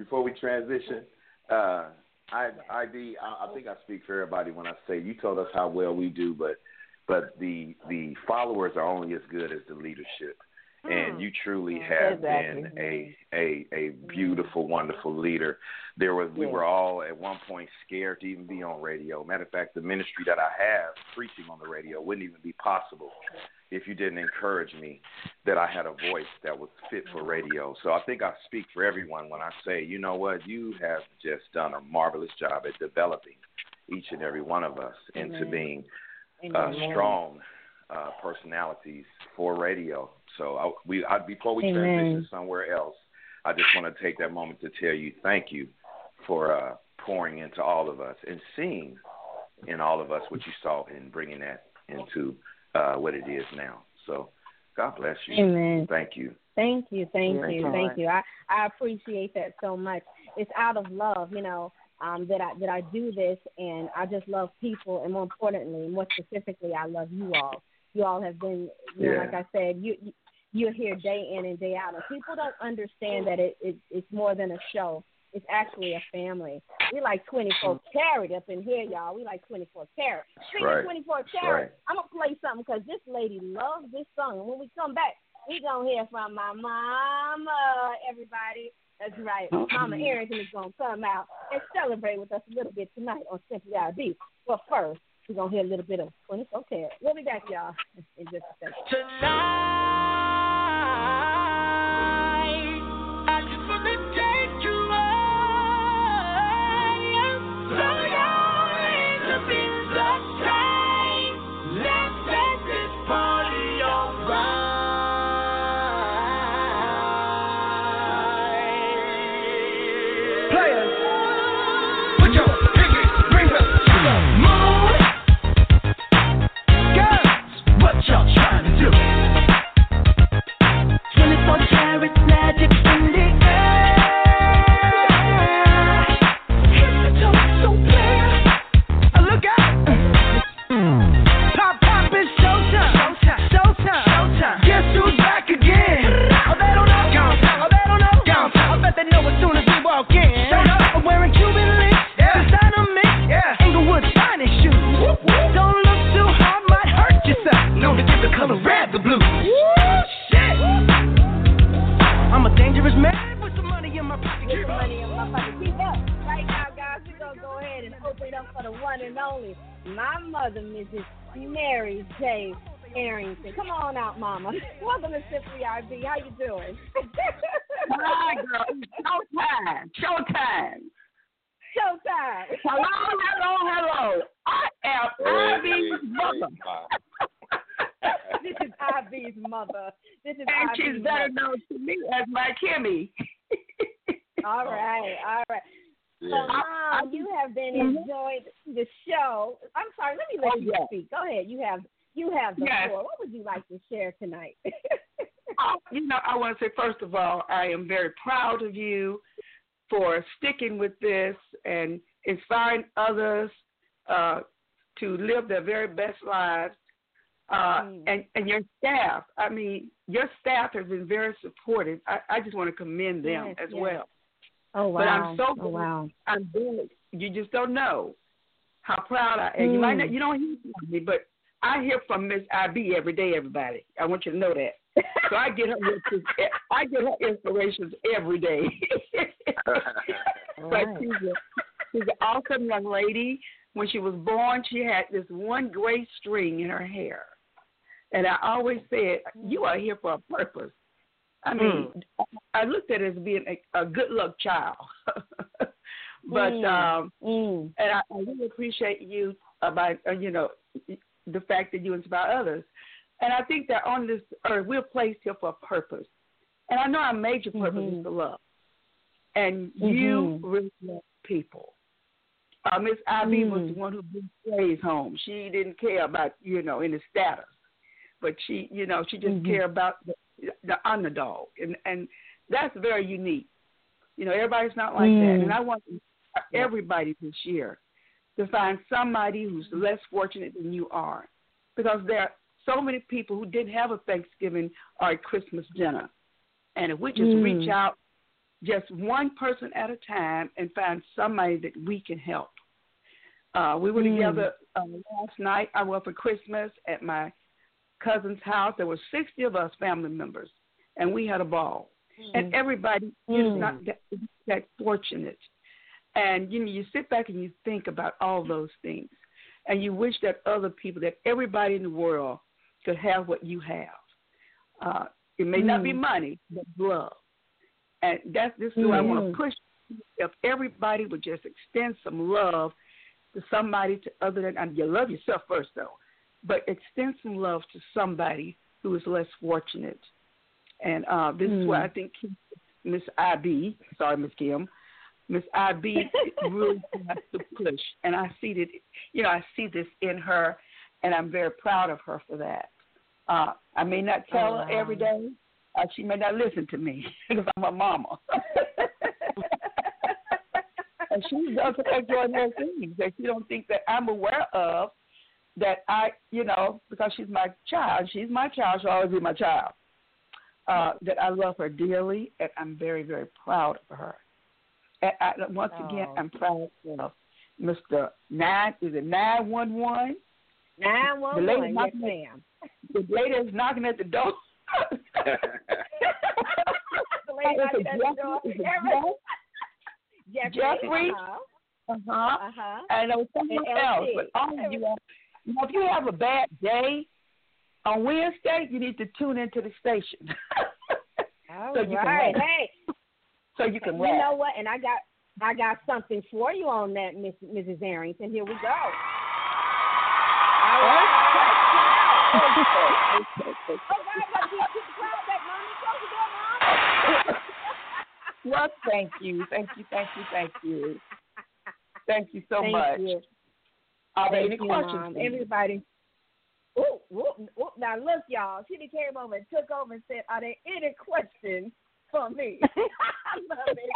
I think I speak for everybody when I say you told us how well we do, but the followers are only as good as the leadership. And you truly have been a beautiful, wonderful leader. We were all at one point scared to even be on radio. Matter of fact, the ministry that I have, preaching on the radio, wouldn't even be possible if you didn't encourage me that I had a voice that was fit for radio. So I think I speak for everyone when I say, you know what, you have just done a marvelous job at developing each and every one of us into being strong personalities for radio. So before we transition somewhere else, I just want to take that moment to tell you thank you for pouring into all of us and seeing in all of us what you saw and bringing that into what it is now. So God bless you. Amen. Thank you. Thank you. I appreciate that so much. It's out of love, that I do this, and I just love people, and more importantly, more specifically, I love you all. You all have been, like I said, you're here day in and day out, and people don't understand that it's more than a show. It's actually a family. We like 24 karat up in here, y'all. We like 24 karat. Speaking of 24 karat, I'm going to play something because this lady loves this song. And when we come back, we're going to hear from my mama, everybody. That's right. Mama Arrington is going to come out and celebrate with us a little bit tonight on Simply IB. But first, we're going to hear a little bit of 24 karat. We'll be back, y'all, in just a second. Tonight, I just want to take you away. So young to be the same. Let's set this party alright. Players, put your pinky rings up to the moon. Girls, what y'all trying to do? 24 karat magic in the air. Hit the toe so clear. Look out. Pop is showtime. Guess who's back again? Oh, they don't know. I bet they know as soon as we walk in. I'm wearing Cuban links, designer mix, Inglewood's finest shoes. Don't look too hard, might hurt yourself. Known to give the color red the blues. Shit. I'm a dangerous man with some money in my pocket. Keep up. Right now, guys, we're going to go ahead and open it up for the one and only, my mother, Mrs. Mary J. Arrington. Come on out, Mama. Welcome to Simply IB. How you doing? Hi, girl. Showtime. Hello. I am IB's mother. This is IB's mother. And she's better known to me as my Kimmy. All right. Yeah. So, Mom, you have been enjoying the show. I'm sorry, let me let you speak. Go ahead. You You have the floor. What would you like to share tonight? I want to say, first of all, I am very proud of you for sticking with this and inspiring others to live their very best lives. And your staff, your staff has been very supportive. I just want to commend them as well. Oh, wow. But I'm very, you just don't know how proud I am. You don't hear from me, but I hear from Miss IB every day, everybody. I want you to know that. So I get her inspirations every day. But she's an awesome young lady. When she was born, she had this one gray string in her hair. And I always said, you are here for a purpose. I looked at it as being a good luck child. But and I really appreciate you about the fact that you inspire others. And I think that on this earth we're placed here for a purpose. And I know our major purpose is to love. And you really love people. Miss Ivy was the one who brought praise home. She didn't care about any status, but she just cared about the underdog, and that's very unique. Everybody's not like that, and I want everybody this year to find somebody who's less fortunate than you are, because there are so many people who didn't have a Thanksgiving or a Christmas dinner, and if we just reach out, just one person at a time, and find somebody that we can help. We were together last night. I went for Christmas at my cousin's house. There were 60 of us family members, and we had a ball. And everybody is not that fortunate. And, you sit back and you think about all those things, and you wish that other people, that everybody in the world could have what you have. It may not be money, but love. And this is what I want to push. If everybody would just extend some love to somebody other than, you love yourself first, though, but extend some love to somebody who is less fortunate. And this is why I think Miss IB, sorry, Miss Kim, Miss IB really has to push. And I see that, I see this in her, and I'm very proud of her for that. I may not tell her every day. She may not listen to me because I'm her mama. And she does extraordinary things that she don't think that I'm aware of, that because she's my child. She's my child. She'll always be my child. That I love her dearly, and I'm very, very proud of her. And once again, I'm proud of Mr. 911? 911, yes, ma'am. The lady is knocking at the door. The lady knocking at the door. Jeffrey. And there was someone else. But all of you, if you have a bad day on Wednesday, you need to tune into the station. So you can laugh. You know what? And I got something for you on that, Mrs. Arrington. Here we go. All right. Well, thank you. Thank you so much. Are there any questions? Everybody. Now look, y'all. She came over and took over and said, "Are there any questions for me?" I love it.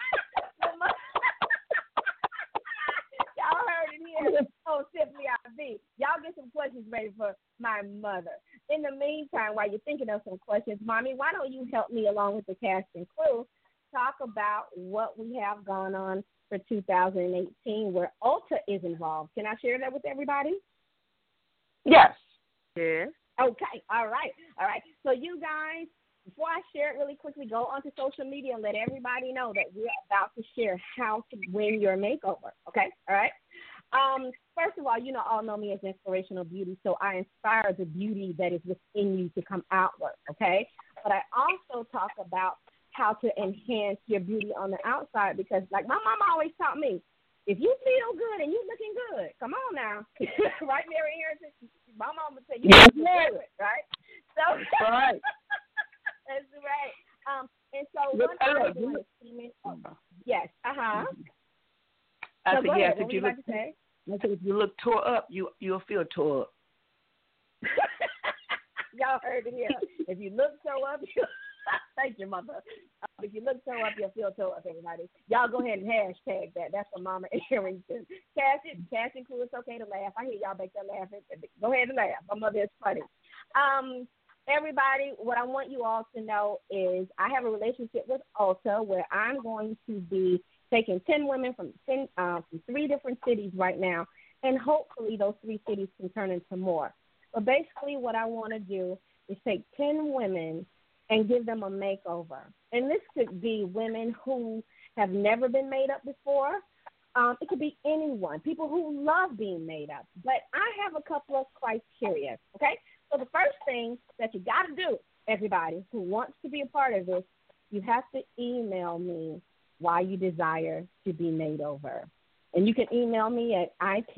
Y'all heard it here on Simply IB. Y'all get some questions ready for my mother. In the meantime, while you're thinking of some questions, Mommy, why don't you help me along with the cast and crew talk about what we have gone on for 2018 where Ulta is involved. Can I share that with everybody? Yes. Yes. Okay. All right. So you guys, before I share it really quickly, go onto social media and let everybody know that we're about to share how to win your makeover. Okay? All right? First of all, all know me as Inspirational Beauty, so I inspire the beauty that is within you to come outward, okay? But I also talk about how to enhance your beauty on the outside because, like my mom always taught me, if you feel good and you're looking good, come on now. Right, Mary Harrison? My mom would say you look good, right? So, right. That's right. And so one thing I'm doing is steaming. Yes. I said, yes, if you look tore up, you'll feel tore up. y'all heard it here. If you look toe up, thank you, mother. If you look toe up, you'll feel toe up, everybody. Y'all go ahead and hashtag that. That's for Mama Arrington. Cash and crew, it's okay to laugh. I hear y'all back there laughing. Go ahead and laugh. My mother is funny. Everybody, what I want you all to know is I have a relationship with Ulta where I'm going to be taking 10 women from 3 different cities right now, and hopefully those 3 cities can turn into more. But basically what I want to do is take 10 women and give them a makeover. And this could be women who have never been made up before. It could be anyone, people who love being made up. But I have a couple of criteria, okay? So the first thing that you got to do, everybody who wants to be a part of this, you have to email me why you desire to be made over. And you can email me at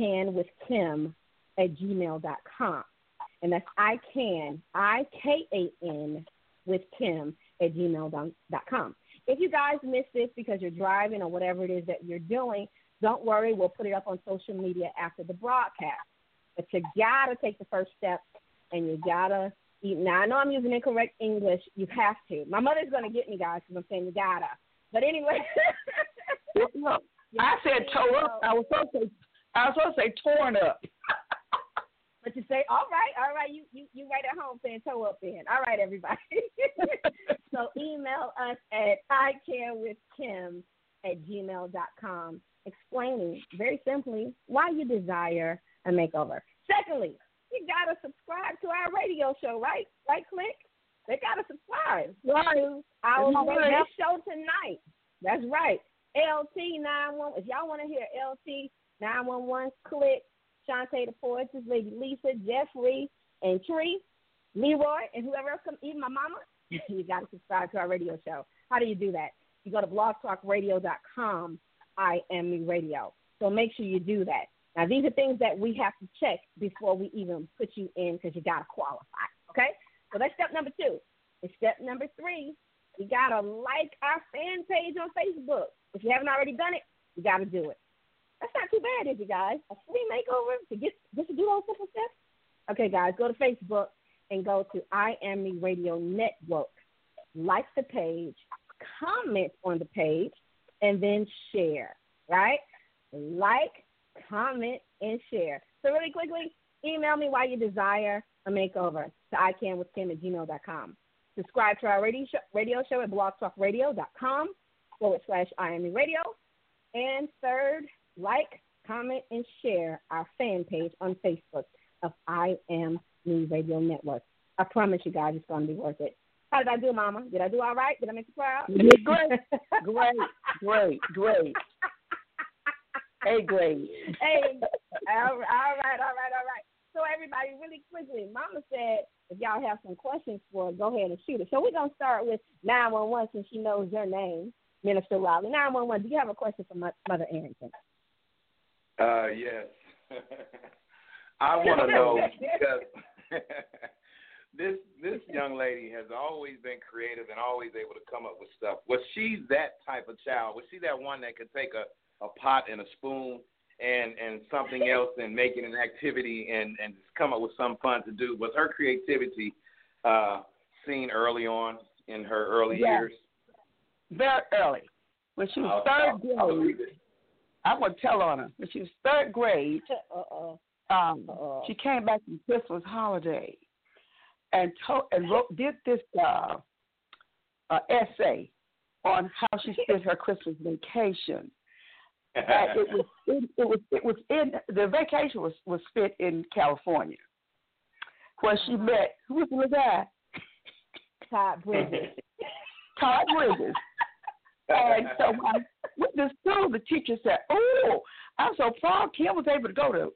icanwithkim@gmail.com. And that's ICAN, I-K-A-N, with Kim at gmail.com. If you guys miss this because you're driving or whatever it is that you're doing, don't worry. We'll put it up on social media after the broadcast. But you got to take the first step, and you got to eat. Now, I know I'm using incorrect English. You have to. My mother's going to get me, guys, because I'm saying you got to. But anyway. No, I said toe up. I was supposed to say torn up. But you say, all right, you right at home saying toe up then. All right, everybody. So email us at icanwithkim@gmail.com explaining very simply why you desire a makeover. Secondly, you got to subscribe to our radio show, right? Right click? They got to subscribe to our radio show tonight. That's right. LT 911. If y'all want to hear LT 911, click. Shantae the Poetess, Lady Lisa, Jeffrey, and Tree, Leroy, and whoever else comes, even my mama, you got to subscribe to our radio show. How do you do that? You go to blogtalkradio.com, I Am Me Radio. So make sure you do that. Now, these are things that we have to check before we even put you in because you got to qualify, okay? So that's step number 2. And step number 3, you got to like our fan page on Facebook. If you haven't already done it, you got to do it. That's not too bad, is it, guys? A free makeover to get just to do those simple steps? Okay, guys, go to Facebook and go to I Am Me Radio Network. Like the page, comment on the page, and then share, right? Like, comment, and share. So really quickly, email me why you desire a makeover to icanwithkim@gmail.com. Subscribe to our radio show at blogtalkradio.com/I Am Me Radio. And third, like, comment, and share our fan page on Facebook of I Am Me Radio Network. I promise you guys it's going to be worth it. How did I do, Mama? Did I do all right? Did I make you proud? You did great. Great. Hey, great. Hey, all right. So, everybody, really quickly, Mama said if y'all have some questions for her, go ahead and shoot it. So, we're going to start with 911 since she knows your name, Minister Riley. 911, do you have a question for Mother Arrington? Yes. I want to know because this young lady has always been creative and always able to come up with stuff. Was she that type of child? Was she that one that could take a pot and a spoon and something else and make it an activity and just come up with some fun to do? Was her creativity seen early on in her early years? Very early. When she was third grade, I'm going to tell on her. When she was third grade, she came back from Christmas holiday and did this essay on how she spent her Christmas vacation. And the vacation was spent in California, where she met, who was the guy? Todd Bridges. And so with the school, the teacher said, "Oh, I'm so proud Kim was able to go to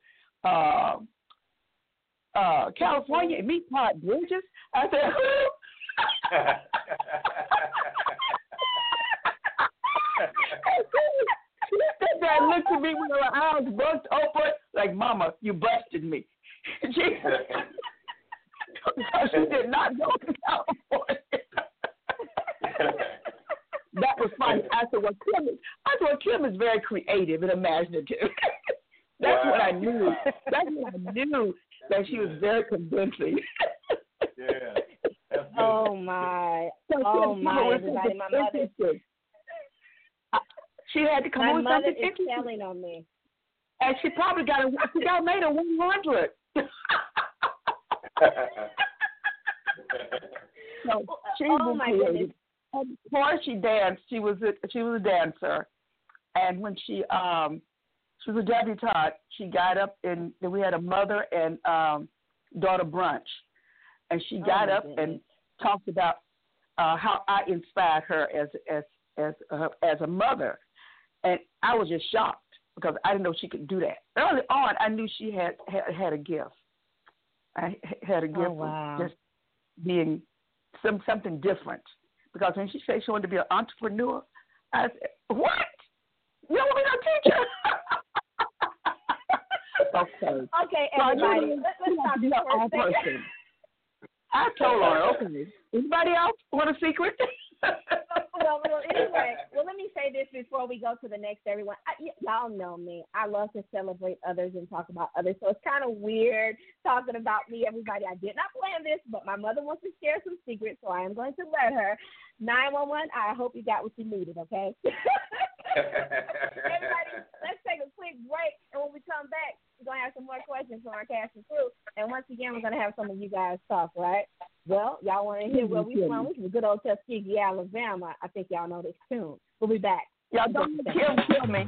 California and meet Todd Bridges." I said, "Who?" That looked at me with her eyes bust open, like, "Mama, you busted me." She did not go to California. That was funny. I said, Kim is very creative and imaginative. That's what I knew. That's when I knew that she was very convincing. Yeah. Oh my! Oh my! Everybody, my mother. She had to come My up with mother something is interesting. telling on me. And she probably got made a 100. So she was my creative. goodness. And before she danced, she was a dancer, and when she was a debutante, she got up and we had a mother and daughter brunch, and she got up and talked about how I inspired her as a mother, and I was just shocked because I didn't know she could do that. Early on, I knew she had a gift. I had a gift of just being something different. Because when she said she wanted to be an entrepreneur, I said, "What? You don't want me to teach her?" Okay, everybody, let's stop this for a second. I told her, okay. Anybody else want a secret? Well, anyway, let me say this before we go to the next, everyone. Y'all know me. I love to celebrate others and talk about others, so it's kind of weird talking about me, everybody. I did not plan this, but my mother wants to share some secrets, so I am going to let her. 911, I hope you got what you needed, okay? Everybody, let's take a quick break, and when we come back, we're going to have some more questions from our cast and crew, and once again, we're going to have some of you guys talk, right? Well, y'all want to hear where we from? We from good old Tuskegee, Alabama. I think y'all know this tune. We'll be back. Y'all don't kill me.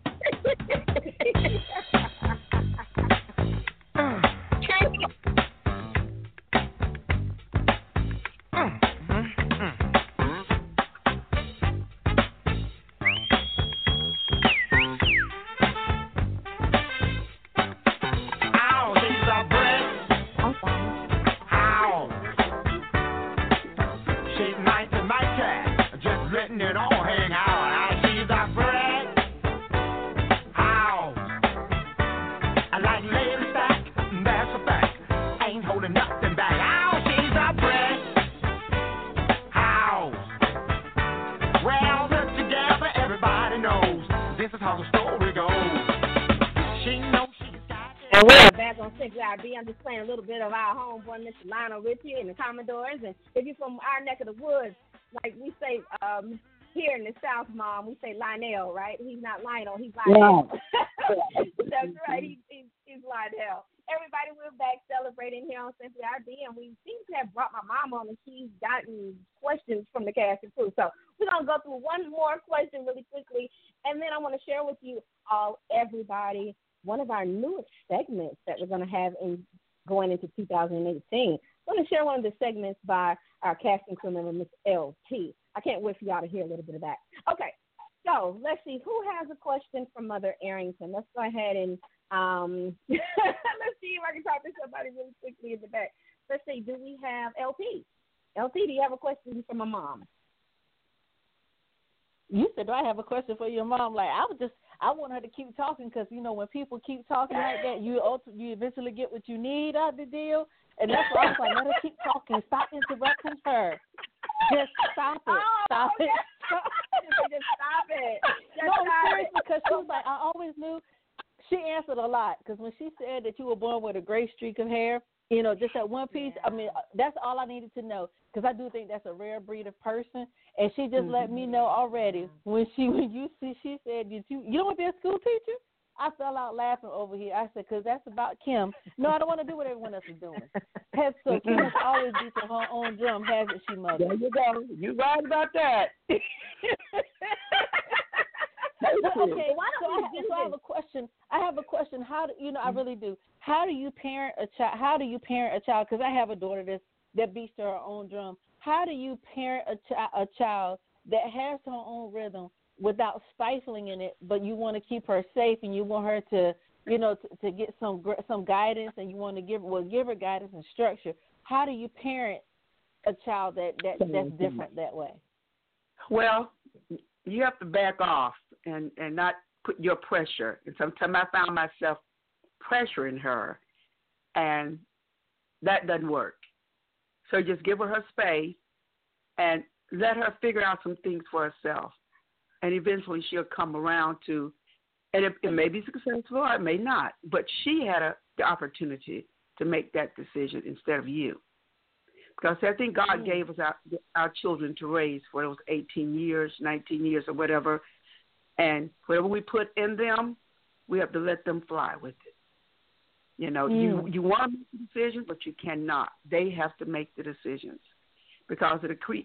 I'm just playing a little bit of our homeboy, Mr. Lionel Richie and the Commodores. And if you're from our neck of the woods, like we say here in the South, Mom, we say Lionel, right? He's not Lionel, he's Lionel. Yeah. That's right, he's Lionel. Everybody, we're back celebrating here on Simply RD, and we seem to have brought my mom on, and she's gotten questions from the cast and crew. So we're going to go through one more question really quickly, and then I want to share with you all, everybody, one of our newest segments that we're going to have going into 2018. I'm going to share one of the segments by our casting crew member, Miss LT. I can't wait for y'all to hear a little bit of that. Okay, so let's see. Who has a question for Mother Arrington? Let's go ahead and let's see if I can talk to somebody really quickly in the back. Let's see. Do we have LT? LT, do you have a question for my mom? You said, do I have a question for your mom? Like, I want her to keep talking because, you know, when people keep talking like that, you eventually get what you need out of the deal. And that's why I was like, let her keep talking. Stop interrupting her. Just stop it. Stop it. Just stop it. No, I'm serious because she was like, I always knew. She answered a lot because when she said that you were born with a gray streak of hair, you know, just that one piece, I mean, that's all I needed to know because I do think that's a rare breed of person. And she just let me know already when she said, you don't want to be a school teacher? I fell out laughing over here. I said, because that's about Kim. No, I don't want to do what everyone else is doing. So Kim has always beat her own drum, hasn't she, Mother? There you go. You're right about that. Okay, so I have a question. How do I really do. How do you parent a child? Because I have a daughter that beats to her own drum. How do you parent a child that has her own rhythm without stifling in it, but you want to keep her safe and you want her to, to get some guidance and you want to give her guidance and structure? How do you parent a child that's different that way? Well, you have to back off and not put your pressure. And sometimes I found myself pressuring her, and that doesn't work. So just give her space and let her figure out some things for herself. And eventually she'll come around to, and it may be successful or it may not, but she had the opportunity to make that decision instead of you. Because I think God gave us our children to raise for those 18 years, 19 years, or whatever. And whatever we put in them, we have to let them fly with it. You know, you want to make the decisions, but you cannot. They have to make the decisions because it'll create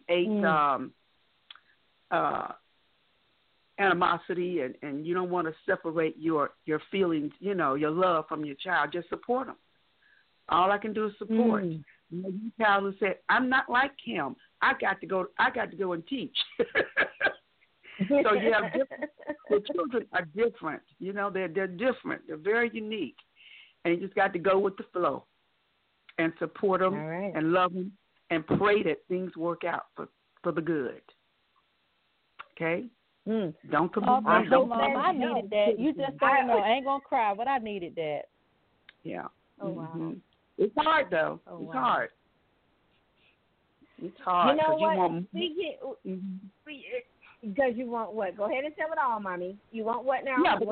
animosity, and you don't want to separate your feelings, you know, your love from your child. Just support them. All I can do is support. The child who said, "I'm not like him. I got to go and teach." So you have different. The children are different. You know, they're different. They're very unique, and you just got to go with the flow, and support them, and love them, and pray that things work out for the good. Okay. Don't come. Mom, I needed that. You just don't know. I ain't gonna cry, but I needed that. Yeah. Oh wow. It's hard though. It's hard. It's hard. You know what? Because you want what? Go ahead and tell it all, Mommy. You want what now? Yeah,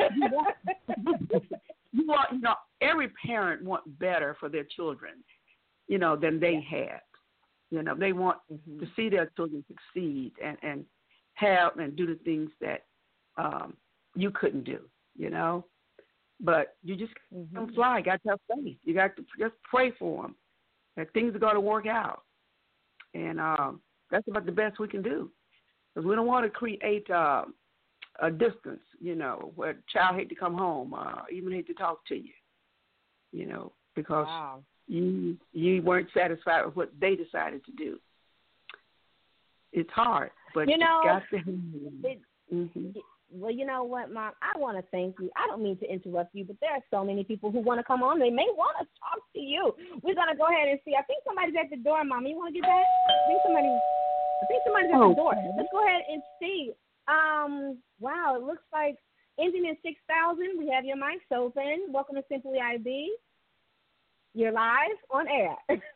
you want, you know, every parent wants better for their children, you know, than they had. You know, they want to see their children succeed and have and do the things that you couldn't do, you know. But you just can't fly. You got to have faith. You got to just pray for them that things are going to work out. And that's about the best we can do. Because we don't want to create a distance, you know, where a child hate to come home, even hate to talk to you, you know, because you weren't satisfied with what they decided to do. It's hard, but you know, got to. Well, you know what, Mom? I want to thank you. I don't mean to interrupt you, but there are so many people who want to come on. They may want to talk to you. We're going to go ahead and see. I think somebody's at the door, Mom. You want to get back? I think somebody's at the door. Let's go ahead and see. Wow, it looks like ending in 6,000. We have your mics open. Welcome to Simply IB. You're live on air.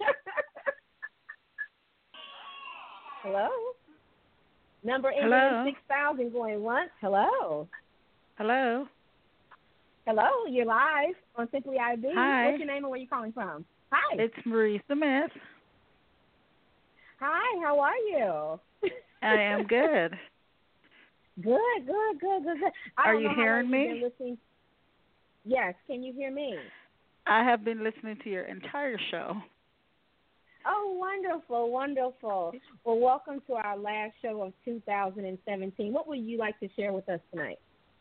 Hello? Number ending in 6,000 going once. Hello. Hello. Hello, you're live on Simply IB. Hi. What's your name and where you calling from? Hi. It's Marie Smith. Hi, how are you? I am good. Good. Are you hearing me? Yes, can you hear me? I have been listening to your entire show. Oh, wonderful. Well, welcome to our last show of 2017. What would you like to share with us tonight?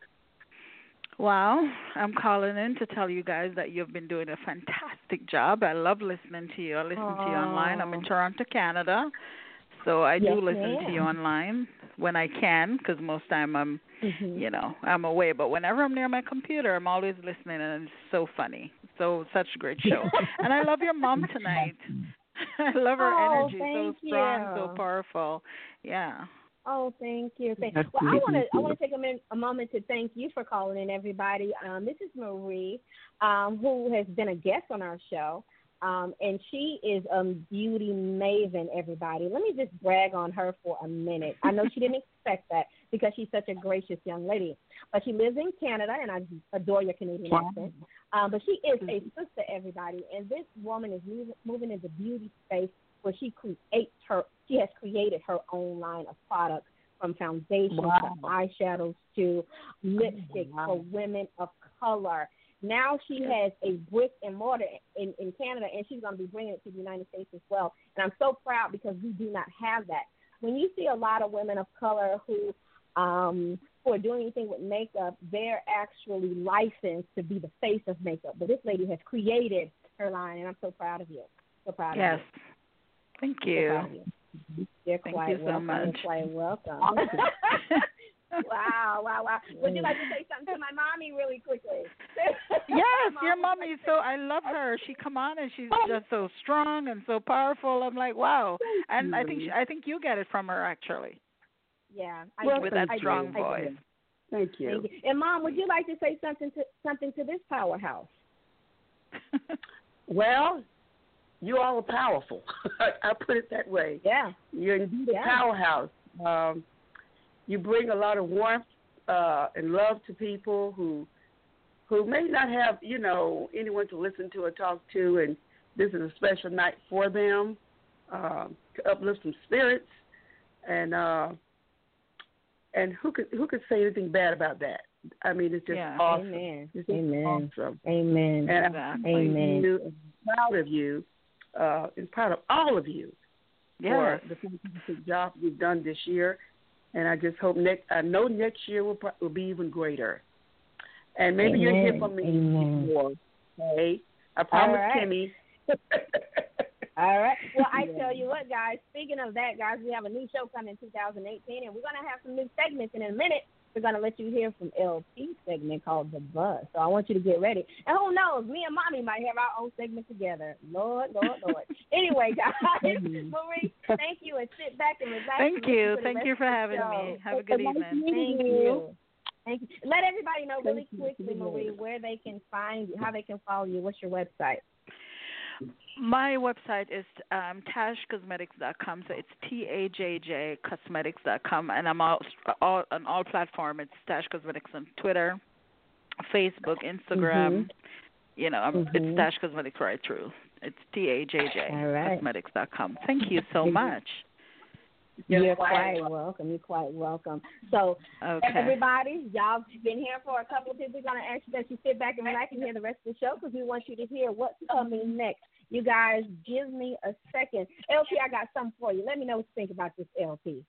Well, I'm calling in to tell you guys that you've been doing a fantastic job. I love listening to you. I listen to you online. I'm in Toronto, Canada, so I do listen to you online when I can, because most time I'm, you know, I'm away. But whenever I'm near my computer, I'm always listening, and it's so funny. Such a great show. And I love your mom tonight. I love her energy, so strong, so powerful. Yeah. Oh, thank you. Well, I want to take a moment to thank you for calling in, everybody. This is Marie, who has been a guest on our show, and she is a beauty maven, everybody. Let me just brag on her for a minute. I know she didn't expect that because she's such a gracious young lady, but she lives in Canada, and I adore your Canadian accent. But she is a sister, everybody, and this woman is moving into beauty space where she has created her own line of products, from foundations to eyeshadows to lipstick for women of color. Now she has a brick and mortar in Canada, and she's going to be bringing it to the United States as well. And I'm so proud because we do not have that. When you see a lot of women of color who are doing anything with makeup, they're actually licensed to be the face of makeup. But this lady has created her line, and I'm so proud of you. So proud of you. Yes. Thank you. You're Thank quite you so welcome. much. You're quite welcome. Wow. Would you like to say something to my mommy really quickly? Yes, your mommy. So I love her. She come on and she's just so strong and so powerful. I'm like, wow. And I think you get it from her actually. Yeah, with that strong voice. Thank you. And Mom, would you like to say something to this powerhouse? Well, you all are powerful. I put it that way. Yeah. You're indeed a powerhouse. You bring a lot of warmth and love to people who may not have, you know, anyone to listen to or talk to, and this is a special night for them. to uplift some spirits, and who could say anything bad about that? I mean, it's just awesome. Amen. It's just awesome. Amen. And Amen. I'm proud of you, and proud of all of you for the fantastic job you've done this year. And I just hope next year will be even greater. And maybe you'll hear from me more. Okay, I promise, Kimmy. All right. Well, I tell you what, guys. Speaking of that, guys, we have a new show coming in 2018, and we're gonna have some new segments. And in a minute, we're gonna let you hear from LT's segment called The Buzz. So I want you to get ready. And who knows, me and Mommy might have our own segment together. Lord. Anyway, guys, Marie, thank you, and sit back and relax. Thank you for having me. Have a good evening. Thank you. Thank you. Let everybody know really quickly, Marie, where they can find you, how they can follow you. What's your website? My website is tajcosmetics.com, so it's TAJJ Cosmetics.com, and I'm on all platforms. It's Taj Cosmetics on Twitter, Facebook, Instagram. It's Taj Cosmetics right through. It's TAJJ Cosmetics.com. Thank you so much. You're quite welcome. So, everybody, y'all been here for a couple of days. We're going to ask you that you sit back and relax and hear the rest of the show because we want you to hear what's coming next. You guys, give me a second. LT, I got something for you. Let me know what you think about this, LT.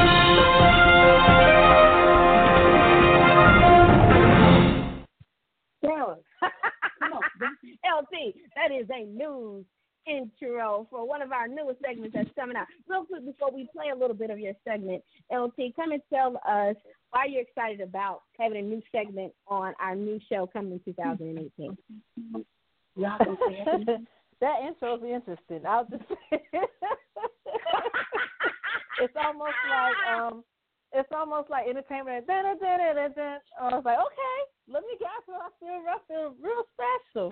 LT, that is a news intro for one of our newest segments that's coming out. Real quick before we play a little bit of your segment, LT, come and tell us why you're excited about having a new segment on our new show coming in 2018. That intro is interesting. I'll just say it's almost like entertainment. I was like, okay, let me get. I feel real special.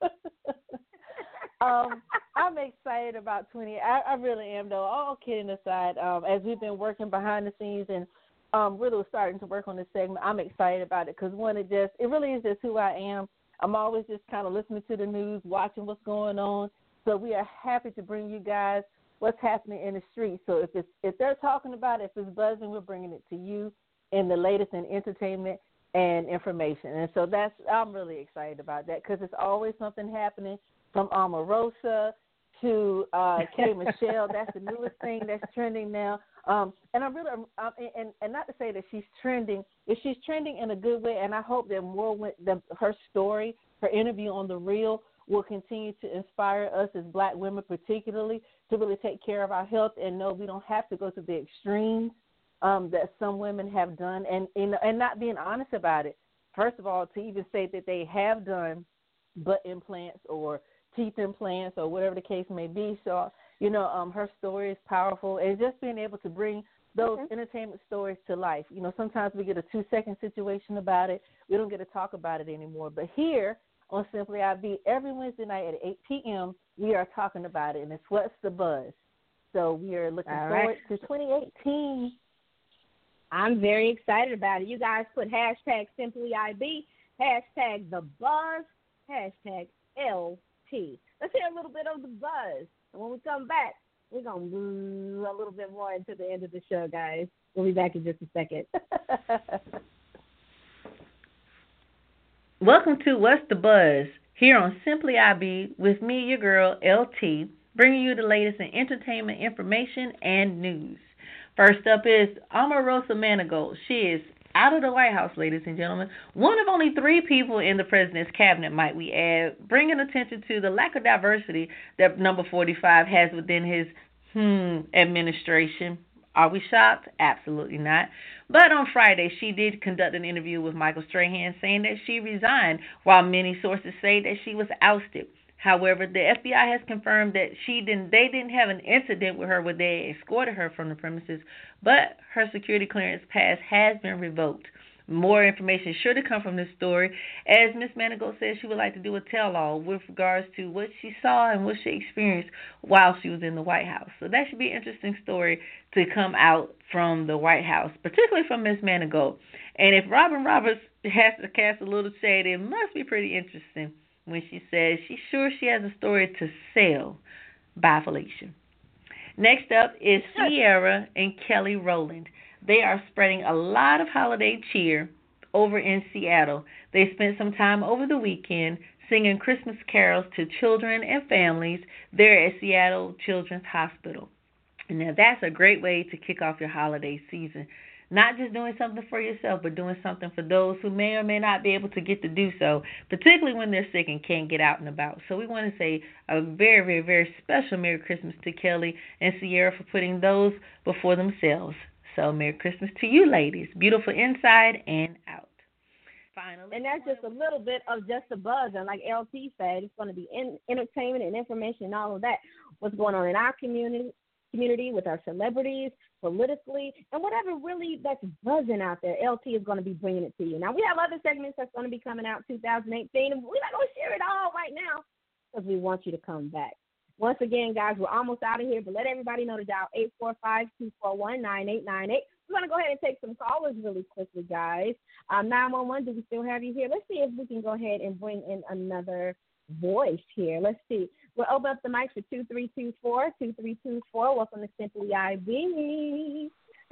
I'm excited about 20. I really am, though. All kidding aside, as we've been working behind the scenes and really starting to work on this segment, I'm excited about it because it really is just who I am. I'm always just kind of listening to the news, watching what's going on. So we are happy to bring you guys what's happening in the streets. So if they're talking about it, if it's buzzing, we're bringing it to you in the latest in entertainment and information. And so I'm really excited about that because it's always something happening from Omarosa to K. Michelle. That's the newest thing that's trending now. And I'm really, and not to say that she's trending, if she's trending in a good way, and I hope that her story, her interview on The Real will continue to inspire us as Black women particularly to really take care of our health and know we don't have to go to the extremes that some women have done and not being honest about it. First of all, to even say that they have done butt implants or teeth implants or whatever the case may be. So, her story is powerful, and just being able to bring those entertainment stories to life. Sometimes we get a 2-second situation about it. We don't get to talk about it anymore. But here on Simply IB, every Wednesday night at 8 p.m., we are talking about it, and it's What's the Buzz. So we are looking forward to 2018. I'm very excited about it. You guys put hashtag Simply IB, hashtag The Buzz, hashtag LT. Let's hear a little bit of the buzz. And when we come back, we're going to move a little bit more into the end of the show, guys. We'll be back in just a second. Welcome to What's the Buzz, here on Simply IB with me, your girl, LT, bringing you the latest in entertainment information and news. First up is Omarosa Manigault. She is out of the White House, ladies and gentlemen. One of only 3 people in the president's cabinet, might we add, bringing attention to the lack of diversity that number 45 has within his administration. Are we shocked? Absolutely not. But on Friday, she did conduct an interview with Michael Strahan saying that she resigned, while many sources say that she was ousted. However, the FBI has confirmed that they didn't have an incident with her where they escorted her from the premises, but her security clearance pass has been revoked. More information is sure to come from this story, as Ms. Manigault says she would like to do a tell-all with regards to what she saw and what she experienced while she was in the White House. So that should be an interesting story to come out from the White House, particularly from Ms. Manigault. And if Robin Roberts has to cast a little shade, it must be pretty interesting when she says she's sure she has a story to sell by Felicia. Next up is Sierra and Kelly Rowland. They are spreading a lot of holiday cheer over in Seattle. They spent some time over the weekend singing Christmas carols to children and families there at Seattle Children's Hospital. And now that's a great way to kick off your holiday season. Not just doing something for yourself, but doing something for those who may or may not be able to get to do so, particularly when they're sick and can't get out and about. So we want to say a very, very, very special Merry Christmas to Kelly and Sierra for putting those before themselves. So Merry Christmas to you, ladies. Beautiful inside and out. Finally. And that's just a little bit of just a buzz. And like LT said, it's going to be entertainment and information and all of that. What's going on in our community with our celebrities, politically, and whatever really that's buzzing out there, LT is going to be bringing it to you. Now, we have other segments that's going to be coming out 2018, and we're not going to share it all right now because we want you to come back. Once again, guys, we're almost out of here, but let everybody know to dial 845-241-9898. We're going to go ahead and take some callers really quickly, guys. 911, do we still have you here? Let's see if we can go ahead and bring in another voice here. Let's see. We'll open up the mics for 2324. 2324, welcome to Simply IB.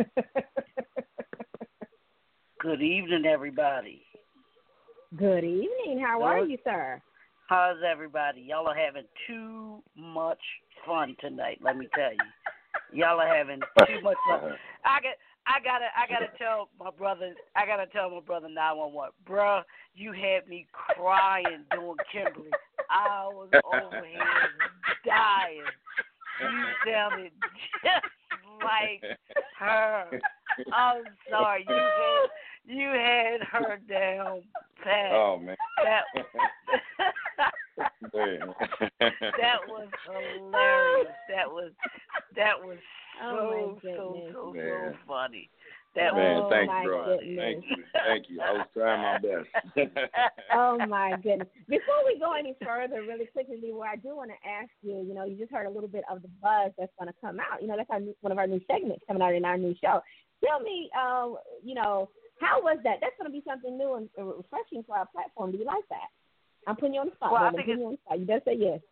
Good evening, everybody. Good evening. How are you, sir? How's everybody? Y'all are having too much fun tonight, let me tell you. Y'all are having too much fun. I gotta tell my brother 911, bruh, you had me crying doing Kimberly. I was over here dying. You sounded just like her. I'm sorry, you had her down pat. Oh man. That was hilarious. That was so funny. That man, was thanks, bro. Thank you. I was trying my best. Oh my goodness. Before we go any further, really quickly, Leroy, I do want to ask you. You know, you just heard a little bit of the buzz that's going to come out. You know, that's one of our new segments coming out in our new show. Tell me, you know, how was that? That's going to be something new and refreshing for our platform. Do you like that? I'm putting you on the spot. Well, You better say yes.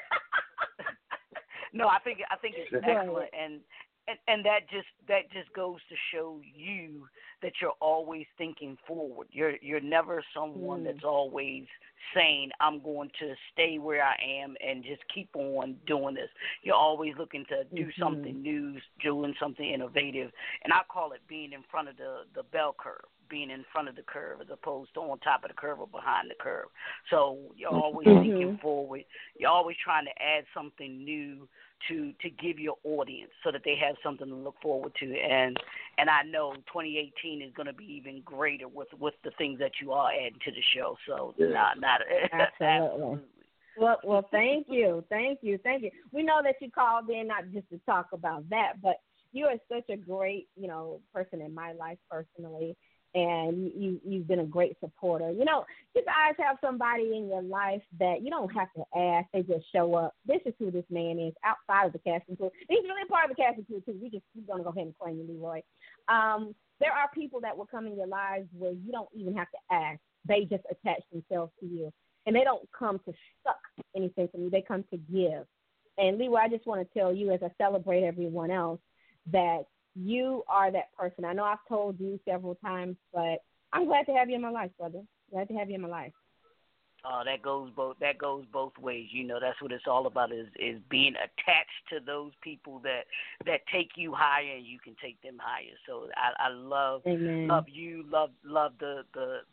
No, I think it's excellent, and that just goes to show you that you're always thinking forward. You're never someone that's always saying, I'm going to stay where I am and just keep on doing this. You're always looking to do something new, doing something innovative, and I call it being in front of the bell curve, being in front of the curve as opposed to on top of the curve or behind the curve. So you're always thinking forward. You're always trying to add something new to give your audience so that they have something to look forward to. And I know 2018 is going to be even greater with the things that you are adding to the show. So absolutely. Well, thank you. We know that you called in not just to talk about that, but you are such a great, you know, person in my life personally. And you've been a great supporter. You know, you guys have somebody in your life that you don't have to ask. They just show up. This is who this man is outside of the casting crew. He's really part of the casting crew, too. We're going to go ahead and claim you, Leroy. There are people that will come in your lives where you don't even have to ask. They just attach themselves to you. And they don't come to suck anything from you. They come to give. And, Leroy, I just want to tell you, as I celebrate everyone else, that you are that person. I know I've told you several times, but I'm glad to have you in my life, brother. Glad to have you in my life. Oh, that goes both ways. You know, that's what it's all about is being attached to those people that take you higher and you can take them higher. So I love you, love the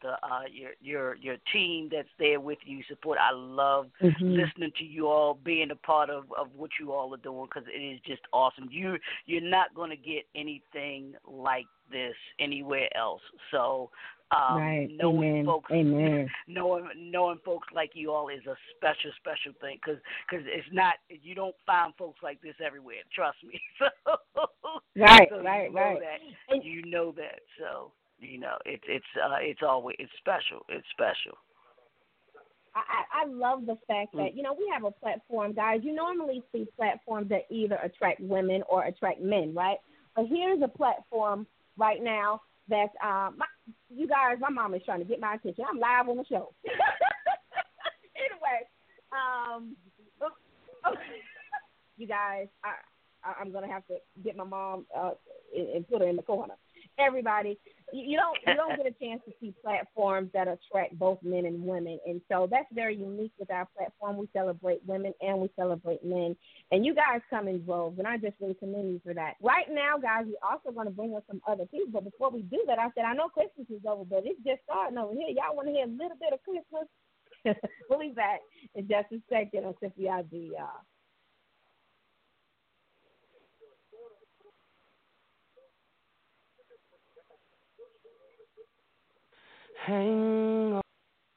your team that's there with you, support. I love listening to you all, being a part of what you all are doing, because it is just awesome. You're not going to get anything like this anywhere else. So knowing folks like you all is a special thing, because it's not, you don't find folks like this everywhere. Trust me. You know that. So you know it's always special. It's special. I love the fact that, you know, we have a platform, guys. You normally see platforms that either attract women or attract men, right? But here's a platform right now that's you guys, my mom is trying to get my attention. I'm live on the show. Anyway, you guys, I'm going to have to get my mom and put her in the corner. Everybody, you don't get a chance to see platforms that attract both men and women, and so that's very unique with our platform. We celebrate women and we celebrate men, and you guys come in droves, and I just really commend you for that. Right now, guys, we're also going to bring us some other people, but before we do that, I said I know Christmas is over, but it's just starting over here. Y'all want to hear a little bit of Christmas? We'll be back in just a second on Simply IB, y'all. Hang on.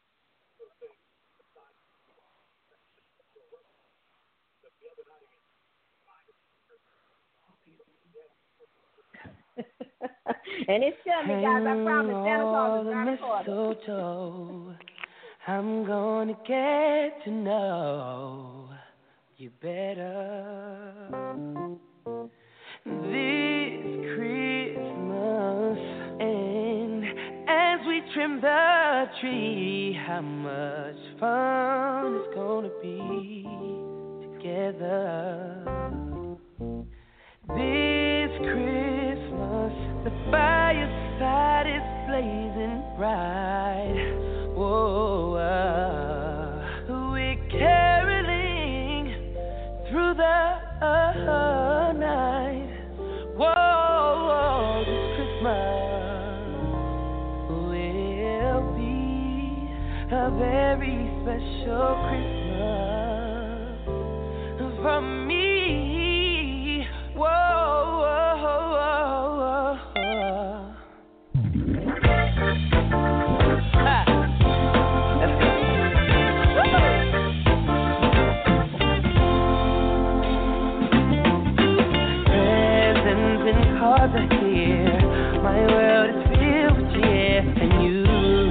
And it's coming, guys. I promise. Santa Claus is around the corner. I'm gonna get to know you better this Christmas. And as we trim the tree, how much fun it's gonna be together this Christmas. The fireside is blazing bright. Whoa, we're caroling through the night. Whoa, this Christmas will be a very special Christmas for me. Whoa. Cards are here, my world is filled with cheer, and you.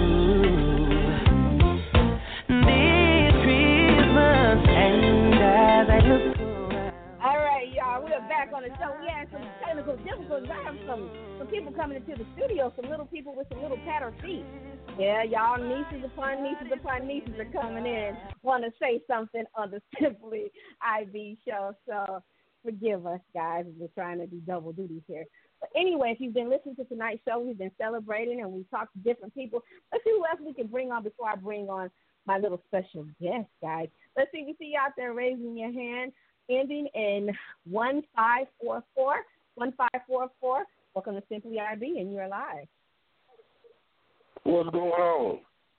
This Christmas, and as I look around. All right, y'all, we're back on the show. We had some technical difficulties. I have some people coming into the studio, some little people with some little patter feet. Yeah, y'all, nieces upon nieces are coming in, want to say something on the Simply IB show, so forgive us, guys. We're trying to do double duty here. But anyway, if you've been listening to tonight's show, we've been celebrating and we've talked to different people. Let's see who else we can bring on before I bring on my little special guest, guys. Let's see. We see you out there raising your hand, ending in 1544. 1544. Welcome to Simply IB, and you're live. What's going on?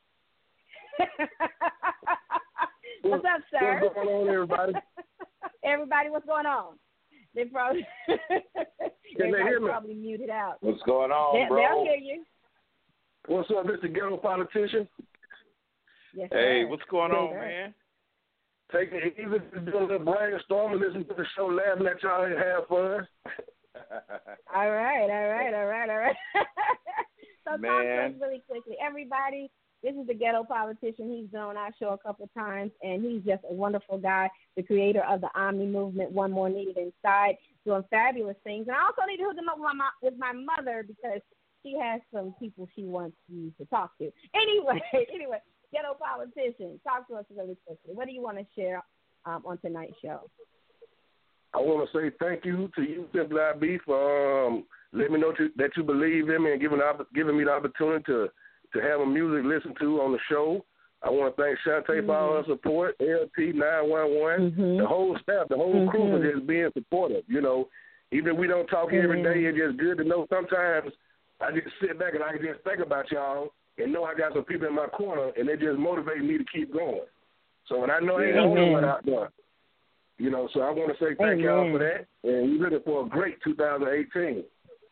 What's up, sir? What's going on, everybody? Everybody, what's going on? They probably probably muted out. What's going on, bro? They'll hear you. What's up, Mr. Ghetto Politician? Yes, hey, sir. What's going yes, on, sir. man? Taking it easy, just doing a little brainstorming, listen to the show, laughing at y'all and have fun. All right. So man. talk to us really quickly. Everybody, this is the Ghetto Politician. He's been on our show a couple of times, and he's just a wonderful guy, the creator of the Omni Movement, One More Needed Inside, doing fabulous things. And I also need to hook him up with my mother because she has some people she wants you to talk to. Anyway, Ghetto Politician, talk to us really quickly. What do you want to share on tonight's show? I want to say thank you to you, Simply IB, for letting me know that you believe in me and giving me the opportunity to have a music listen to on the show. I want to thank Shantae for all her support, LT 911, the whole staff, the whole crew for just being supportive. You know, even if we don't talk every day, it's just good to know sometimes I just sit back and I can just think about y'all and know I got some people in my corner and they just motivate me to keep going. So when I know I ain't the only one out there, you know, so I want to say thank y'all for that, and we're looking for a great 2018.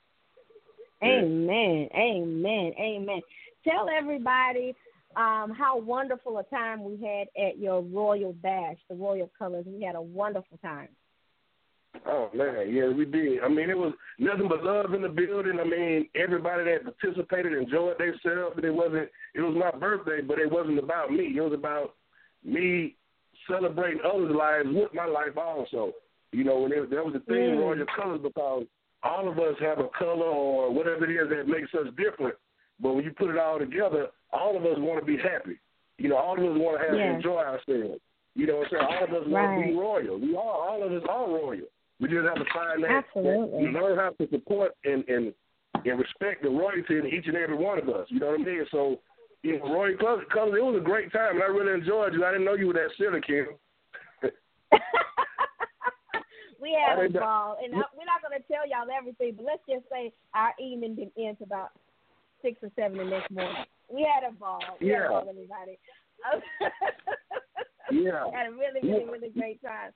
Amen. Tell everybody how wonderful a time we had at your Royal Bash, the Royal Colors. We had a wonderful time. Oh, man, yeah, we did. I mean, it was nothing but love in the building. I mean, everybody that participated enjoyed themselves. It was my birthday, but it wasn't about me. It was about me celebrating others' lives with my life also. You know, and there was a theme, Royal Colors, because all of us have a color or whatever it is that makes us different. But when you put it all together, all of us want to be happy. You know, all of us want to enjoy ourselves. You know what I'm saying? All of us want to be royal. All of us are royal. We just have to find that, Absolutely. learn how to support and respect the royalty in each and every one of us. You know what I mean? So, Roy Colors, it was a great time, and I really enjoyed you. I didn't know you were that silly, Kim. We had a ball, and we're not going to tell y'all everything, but let's just say our evening didn't end to about 6 or 7 the next morning. We had a ball. We had a ball, everybody. Had a really, really, really great time.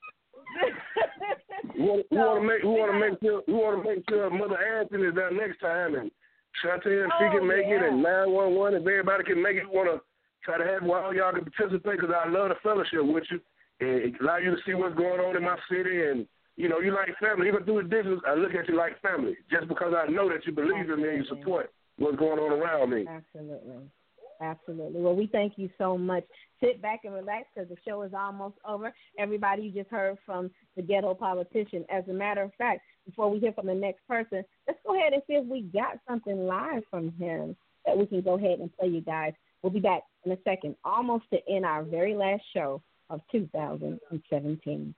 We want to make sure Mother Anthony is there next time, and Chantel, if she can make it, and 911, if everybody can make it. We want to try to have all y'all can participate, because I love the fellowship with you, and allow you to see what's going on in my city, and you like family. Even through the distance, I look at you like family, just because I know that you believe in me and you support what's going on around me. Absolutely. Well, we thank you so much. Sit back and relax, because the show is almost over. Everybody, you just heard from the ghetto politician. As a matter of fact, before we hear from the next person, let's go ahead and see if we got something live from him that we can go ahead and play you guys. We'll be back in a second, almost to end our very last show of 2017.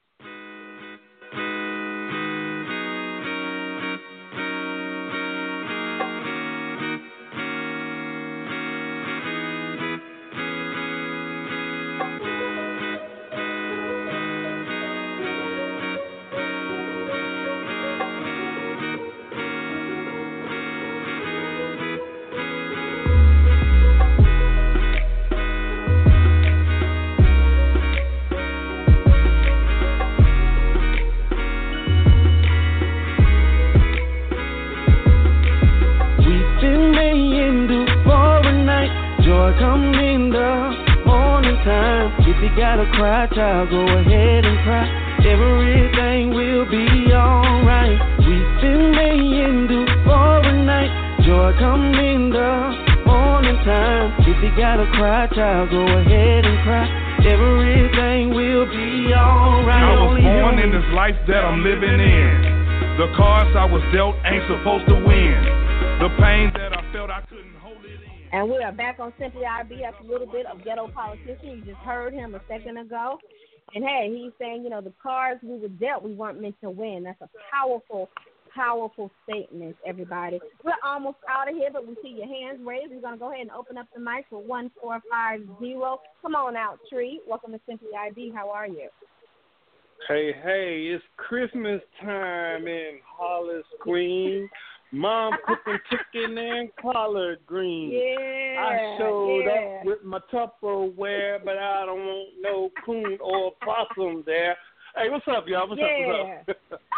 Gotta cry, child, go ahead and cry. Everything will be alright. We've been laying do for a night. Joy come in the morning time. If you gotta cry, child, go ahead and cry. Everything will be alright. I was born in this life that I'm living in. The cards I was dealt ain't supposed to win. The pain that I felt I couldn't hold it in. And we are back on Simply IB after a little bit of Ghetto Politician. You just heard him a second ago. And, hey, he's saying, the cards we were dealt, we weren't meant to win. That's a powerful, powerful statement, everybody. We're almost out of here, but we see your hands raised. We're going to go ahead and open up the mic for 1450. Come on out, Tree. Welcome to Simply IB. How are you? Hey, it's Christmas time in Hollis, Queen. Mom cooking chicken and collard greens. Yeah, I showed up with my Tupperware, but I don't want no coon or possum there. Hey, what's up, y'all? What's up?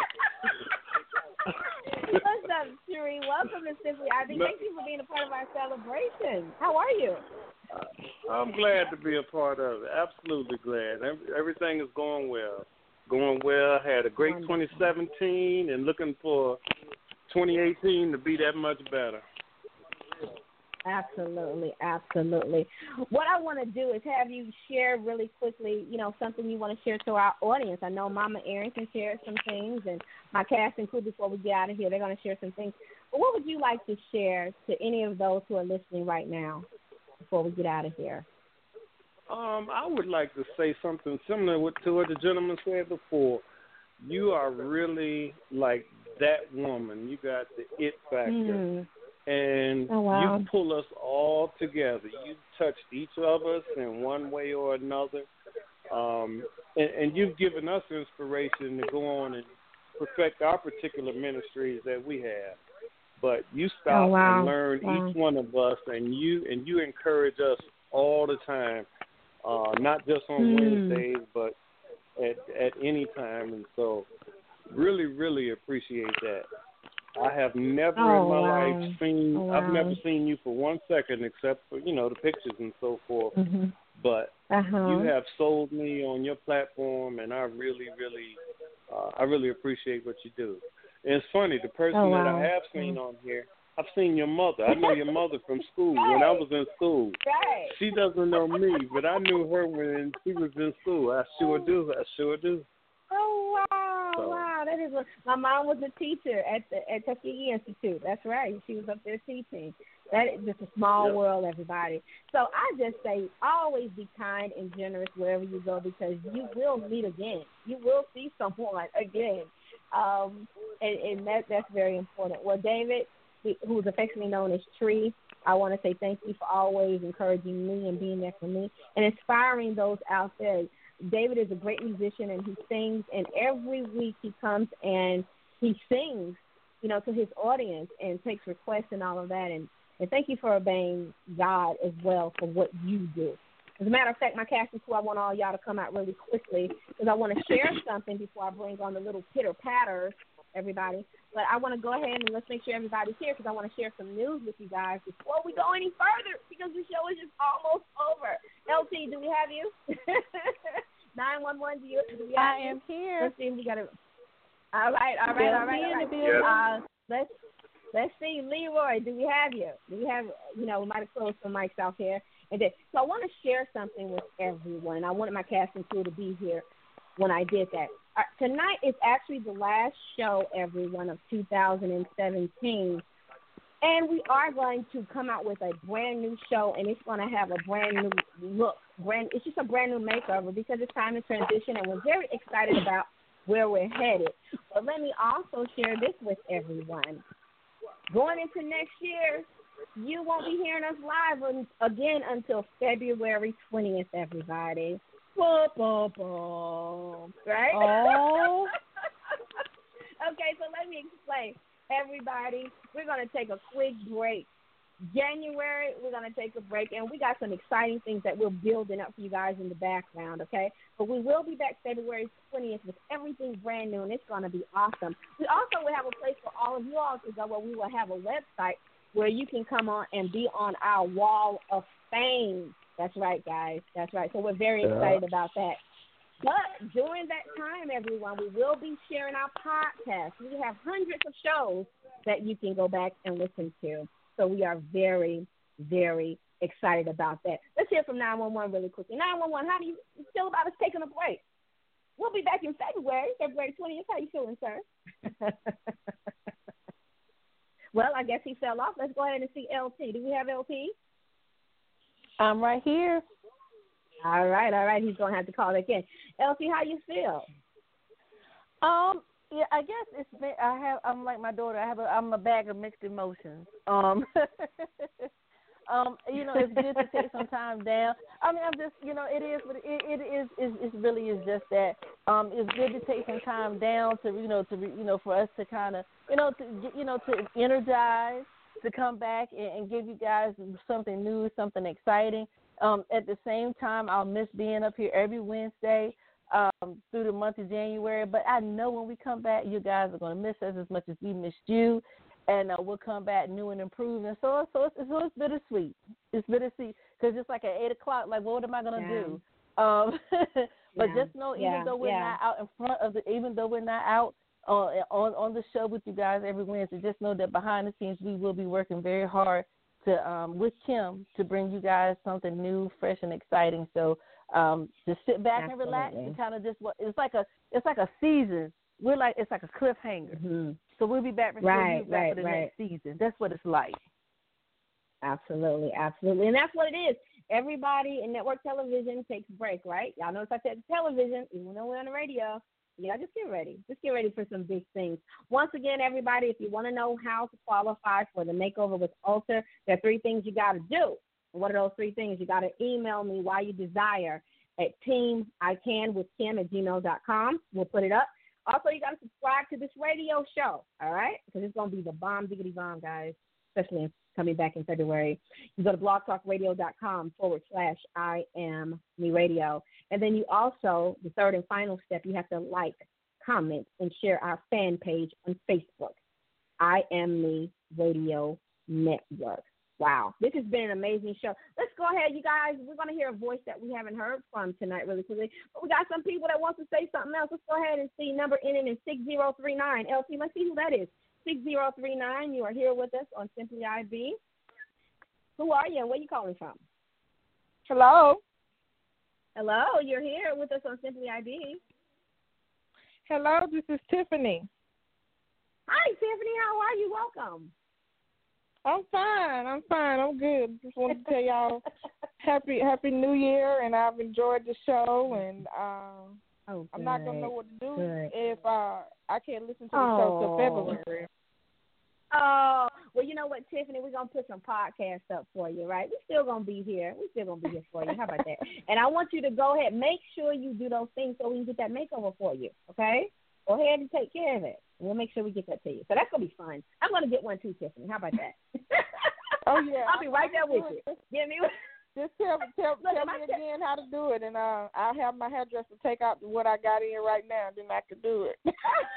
What's up, Cherie? Welcome to Simply IB. Thank you for being a part of our celebration. How are you? I'm glad to be a part of it. Absolutely glad. Everything is going well. Had a great 2017 and looking for 2018 to be that much better. Absolutely. What I want to do is have you share really quickly, something you want to share to our audience. I know Mama Erin can share some things, and my cast and crew, before we get out of here, they're going to share some things. But what would you like to share to any of those who are listening right now before we get out of here? I would like to say something similar to what the gentleman said before. You are really like that woman. You got the it factor. And you pull us all together. You touched each of us in one way or another. And you've given us inspiration to go on and perfect our particular ministries that we have. But you stop and learn each one of us, and you encourage us all the time, not just on Wednesdays, but at any time. And so really, really appreciate that. I have never in my life seen, I've never seen you for 1 second except for, the pictures and so forth. But you have sold me on your platform, and I really, really appreciate what you do. And it's funny, the person that I have seen on here, I've seen your mother. I know your mother from school when I was in school. She doesn't know me, but I knew her when she was in school. I sure do. Oh, wow. That is my mom was a teacher at Tuskegee Institute. That's right. She was up there teaching. That is just a small world, everybody. So I just say always be kind and generous wherever you go because you will meet again. You will see someone again. And that's very important. Well, David, who's affectionately known as Tree, I want to say thank you for always encouraging me and being there for me and inspiring those out there. David is a great musician, and he sings, and every week he comes and he sings, to his audience and takes requests and all of that. And thank you for obeying God as well for what you do. As a matter of fact, my casting crew, I want all y'all to come out really quickly because I want to share something before I bring on the little pitter-patters, everybody. But I want to go ahead and let's make sure everybody's here because I want to share some news with you guys before we go any further because the show is just almost over. LT, do we have you? 911, do we have you? I am here. Let's see if we got it. All right. Let's see, Leroy, do we have you? Do we have, we might have closed some mics out here. So I want to share something with everyone. I wanted my casting crew to be here when I did that. Tonight is actually the last show, everyone, of 2017. And we are going to come out with a brand new show, and it's going to have a brand new look. It's just a brand new makeover because it's time to transition, and we're very excited about where we're headed. But let me also share this with everyone. Going into next year, you won't be hearing us live again until February 20th, everybody. Boom, boom, boom. Right? Oh. Okay, so let me explain. Everybody, we're going to take a quick break. January, we're going to take a break, and we got some exciting things that we're building up for you guys in the background, okay? But we will be back February 20th with everything brand new, and it's going to be awesome. We also will have a place for all of you all to go where we will have a website where you can come on and be on our wall of fame. That's right, guys. That's right. So we're very excited about that. But during that time, everyone, we will be sharing our podcast. We have hundreds of shows that you can go back and listen to. So we are very, very excited about that. Let's hear from 911 really quickly. 911, how do you feel about us taking a break? We'll be back in February 20th. How you feeling, sir? Well, I guess he fell off. Let's go ahead and see LT. Do we have LT? I'm right here. All right. He's going to have to call again. LT, how you feel? Yeah, I guess it's been, I'm like my daughter. I'm a bag of mixed emotions. It's good to take some time down. I mean, I'm just, it is, but it really is just that. It's good to take some time down to, for us to kind of, to energize, to come back and give you guys something new, something exciting. At the same time, I'll miss being up here every Wednesday through the month of January. But I know when we come back, you guys are going to miss us as much as we missed you. And we'll come back new and improved. And so it's bittersweet. It's bittersweet because it's like at 8 o'clock, like, what am I going to do? But just know, even though we're not out in front of even though we're not out on the show with you guys every Wednesday, just know that behind the scenes we will be working very hard to with Kim to bring you guys something new, fresh, and exciting. So just sit back and relax and kind of just it's like a season. It's like a cliffhanger. Mm-hmm. So we'll be back for the next season. That's what it's like. Absolutely. And that's what it is. Everybody in network television takes a break, right? Y'all notice I said television, even though we're on the radio. Yeah, just get ready. Just get ready for some big things. Once again, everybody, if you want to know how to qualify for the makeover with Ulta, there are 3 things you got to do. And what are those 3 things? You got to email me while you desire at teamicanwithkim@gmail.com. We'll put it up. Also, you got to subscribe to this radio show, all right? Because it's going to be the bomb diggity bomb, guys, especially coming back in February. You go to blogtalkradio.com/IamMeRadio. And then you also, the third and final step, you have to like, comment, and share our fan page on Facebook, I Am Me Radio Network. Wow, this has been an amazing show. Let's go ahead, you guys. We're going to hear a voice that we haven't heard from tonight really quickly. But we got some people that want to say something else. Let's go ahead and see number ending in 6039. LT, let's see who that is. 6039, you are here with us on Simply IB. Who are you and where are you calling from? Hello, you're here with us on Simply IB. Hello, this is Tiffany. Hi, Tiffany. How are you? Welcome. I'm fine. I'm good. Just wanted to tell y'all happy New Year, and I've enjoyed the show, and I'm not gonna know what to do if I can't listen to the show till February. Oh, well, you know what, Tiffany? We're going to put some podcasts up for you, right? We're still going to be here. For you. How about that? And I want you to go ahead. Make sure you do those things so we can get that makeover for you, okay? Go ahead and take care of it. We'll make sure we get that to you. So that's going to be fun. I'm going to get one too, Tiffany. How about that? Oh, yeah. I'll be right there with you. Give me one. Just tell me again how to do it, and I'll have my hairdresser take out what I got in right now, and then I can do it.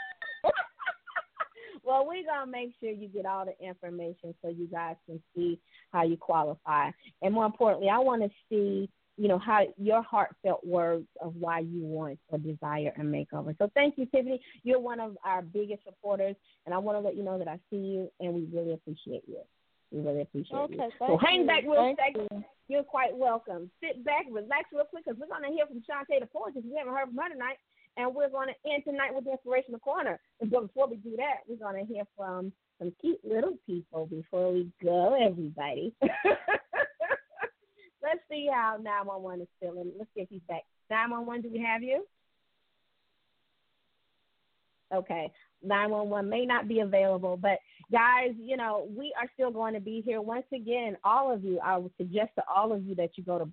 Well, we're going to make sure you get all the information so you guys can see how you qualify. And more importantly, I want to see, how your heartfelt words of why you want or desire a makeover. So thank you, Tiffany. You're one of our biggest supporters, and I want to let you know that I see you, and we really appreciate you. Okay, so hang back real quick. You're quite welcome. Sit back, relax real quick, because we're going to hear from Shantae the Poetess. We haven't heard from her tonight. And we're going to end tonight with the Inspirational Corner. But before we do that, we're going to hear from some cute little people before we go, everybody. Let's see how 911 is feeling. Let's see if he's back. 911, do we have you? Okay. 911 may not be available. But, guys, we are still going to be here. Once again, all of you, I would suggest to all of you that you go to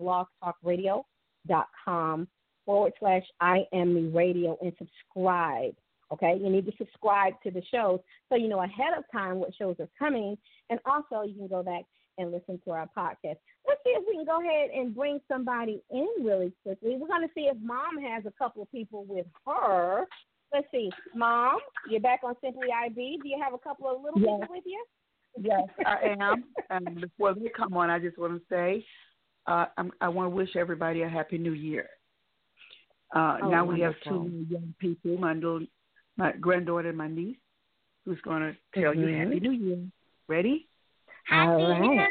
blogtalkradio.com/IamMeRadio and subscribe. Okay, you need to subscribe to the shows so you know ahead of time what shows are coming, and also you can go back and listen to our podcast. Let's see if we can go ahead and bring somebody in really quickly. We're going to see if Mom has a couple of people with her. Let's see, Mom, you're back on Simply IB. Do you have a couple of little people with you? Yes, I am. And before they come on, I just want to say I want to wish everybody a happy New Year. Now we have two young people, my granddaughter and my niece, who's going to tell you Happy New Year. Ready? All right.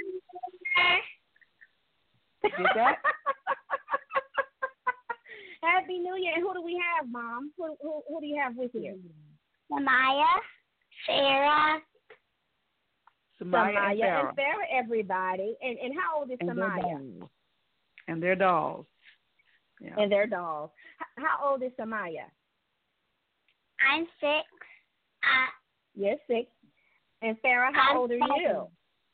Get that? Happy New Year. And who do we have, Mom? Who do you have with you? Samaya, Sarah. Samaya and Sarah, everybody. And how old is Samaya? And their dolls. Yeah. And their dolls. How old is Samaya? I'm 6. You're 6. And Sarah, how old are you?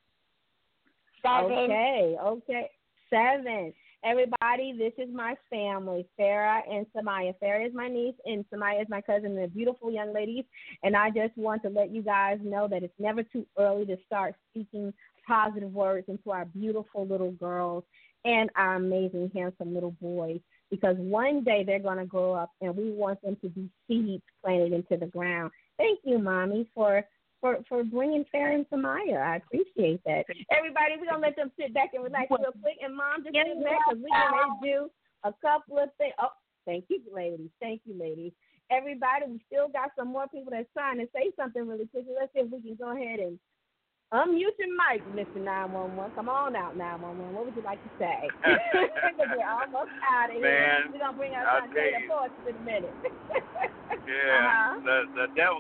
7. Okay. 7. Everybody, this is my family, Sarah and Samaya. Sarah is my niece, and Samaya is my cousin. They're beautiful young ladies. And I just want to let you guys know that it's never too early to start speaking positive words into our beautiful little girls and our amazing, handsome little boys, because one day they're going to grow up, and we want them to be seeds planted into the ground. Thank you, Mommy, for bringing Sarah and Samaya. I appreciate that. Everybody, we're going to let them sit back and relax real quick. And, Mom, just sit back because we're going to do a couple of things. Oh, thank you, ladies. Everybody, we still got some more people that's trying to say something really quickly. Let's see if we can go ahead and unmute your mic, Mr. 911. Come on out, 911. What would you like to say? We're almost out of here. We're going to bring out some data for us in a minute. Yeah, the devil.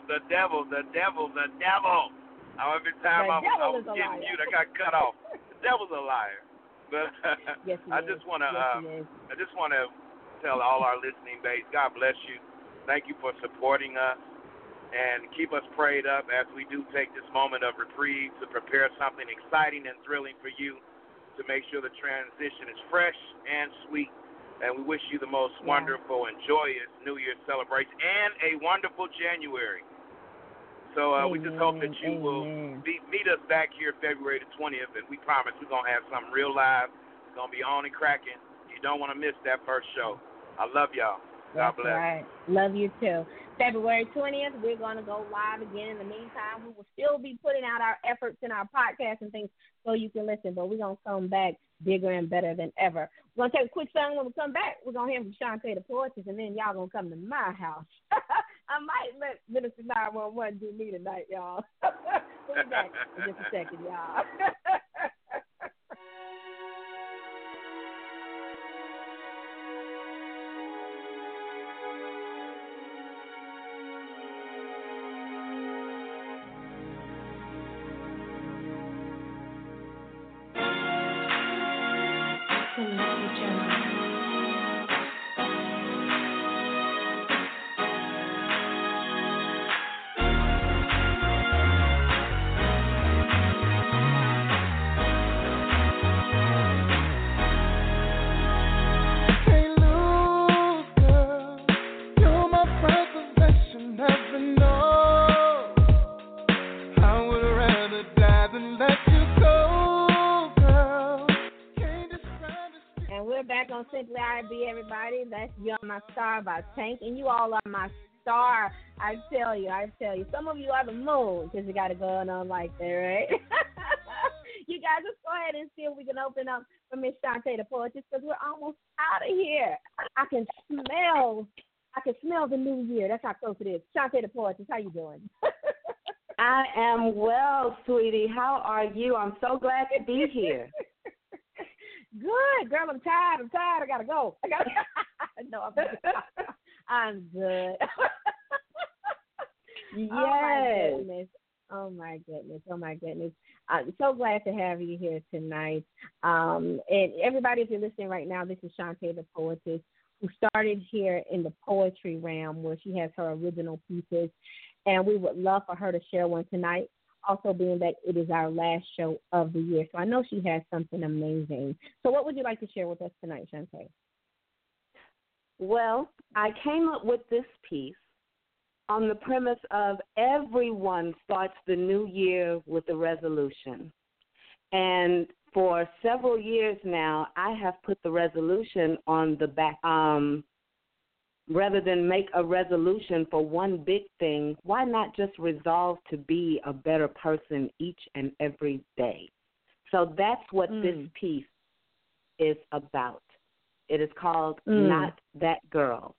Every time I was getting mute, I got cut off. The devil's a liar. But yes, I just want to tell all our listening base, God bless you. Thank you for supporting us, and keep us prayed up as we do take this moment of reprieve to prepare something exciting and thrilling for you, to make sure the transition is fresh and sweet. And we wish you the most wonderful and joyous New Year's celebration and a wonderful January. So we just hope that you will meet us back here February the 20th, and we promise we're going to have something real live. It's going to be on and cracking. You don't want to miss that first show. I love y'all. God bless. Right. Love you too. February 20th, we're going to go live again. In the meantime, we will still be putting out our efforts in our podcast and things so you can listen, but we're going to come back bigger and better than ever. We're going to take a quick song. When we come back, we're going to hear from Shantae the Poetess, and then y'all going to come to my house. I might let Minister 911 do me tonight, y'all. We'll be back in just a second, y'all. Simply IB, everybody. That's You're My Star by Tank, and you all are my star. I tell you. Some of you are the moon because you got it going on like that, right? You guys, let's go ahead and see if we can open up for Miss Shantae the Poetess because we're almost out of here. I can smell the new year. That's how close it is. Shantae the Poetess, how you doing? I am well, sweetie. How are you? I'm so glad to be here. Good, girl. I'm tired. I gotta go. No, I'm good. Yes. Oh my goodness. I'm so glad to have you here tonight. And everybody, if you're listening right now, this is Shantae the Poetess, who started here in the poetry realm where she has her original pieces. And we would love for her to share one tonight. Also, being that it is our last show of the year. So I know she has something amazing. So what would you like to share with us tonight, Shantae? Well, I came up with this piece on the premise of everyone starts the new year with a resolution. And for several years now, I have put the resolution on the back. Rather than make a resolution for one big thing, why not just resolve to be a better person each and every day? So that's what this piece is about. It is called Not That Girl.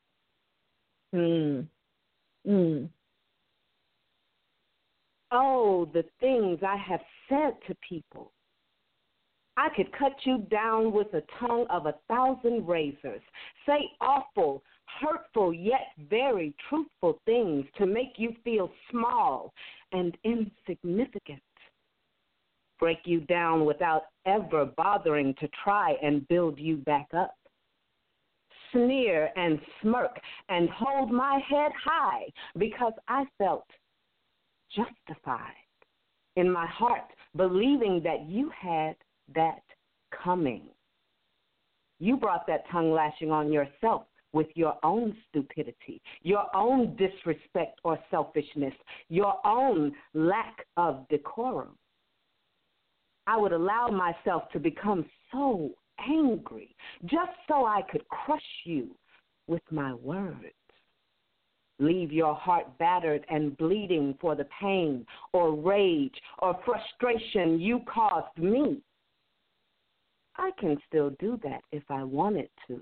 Oh, the things I have said to people. I could cut you down with a tongue of 1,000 razors, say awful, hurtful, yet very truthful things to make you feel small and insignificant. Break you down without ever bothering to try and build you back up. Sneer and smirk and hold my head high because I felt justified in my heart, believing that you had that coming. You brought that tongue lashing on yourself with your own stupidity, your own disrespect or selfishness, your own lack of decorum. I would allow myself to become so angry just so I could crush you with my words. Leave your heart battered and bleeding for the pain or rage or frustration you caused me. I can still do that if I wanted to.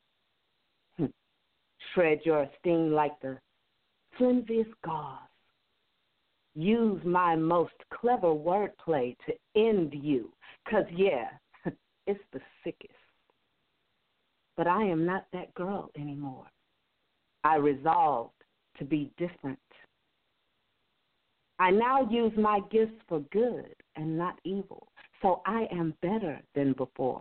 Shred your esteem like the flimsiest gauze. Use my most clever wordplay to end you, 'cause yeah, it's the sickest. But I am not that girl anymore. I resolved to be different. I now use my gifts for good and not evil, so I am better than before.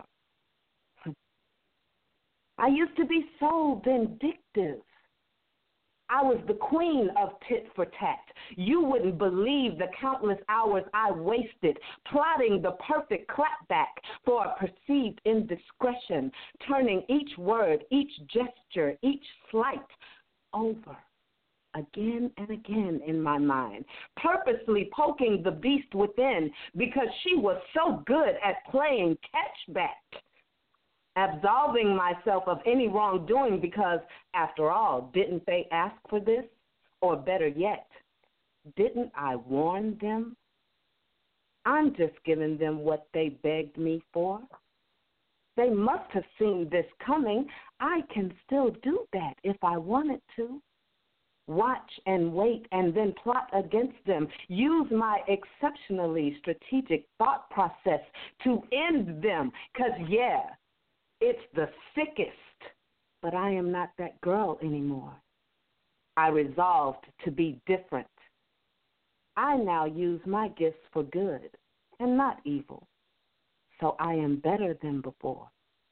I used to be so vindictive. I was the queen of tit for tat. You wouldn't believe the countless hours I wasted plotting the perfect clapback for a perceived indiscretion, turning each word, each gesture, each slight over again and again in my mind, purposely poking the beast within because she was so good at playing catch-back. Absolving myself of any wrongdoing because, after all, didn't they ask for this? Or better yet, didn't I warn them? I'm just giving them what they begged me for. They must have seen this coming. I can still do that if I wanted to. Watch and wait and then plot against them. Use my exceptionally strategic thought process to end them. 'Cause, yeah, it's the sickest, but I am not that girl anymore. I resolved to be different. I now use my gifts for good and not evil, so I am better than before.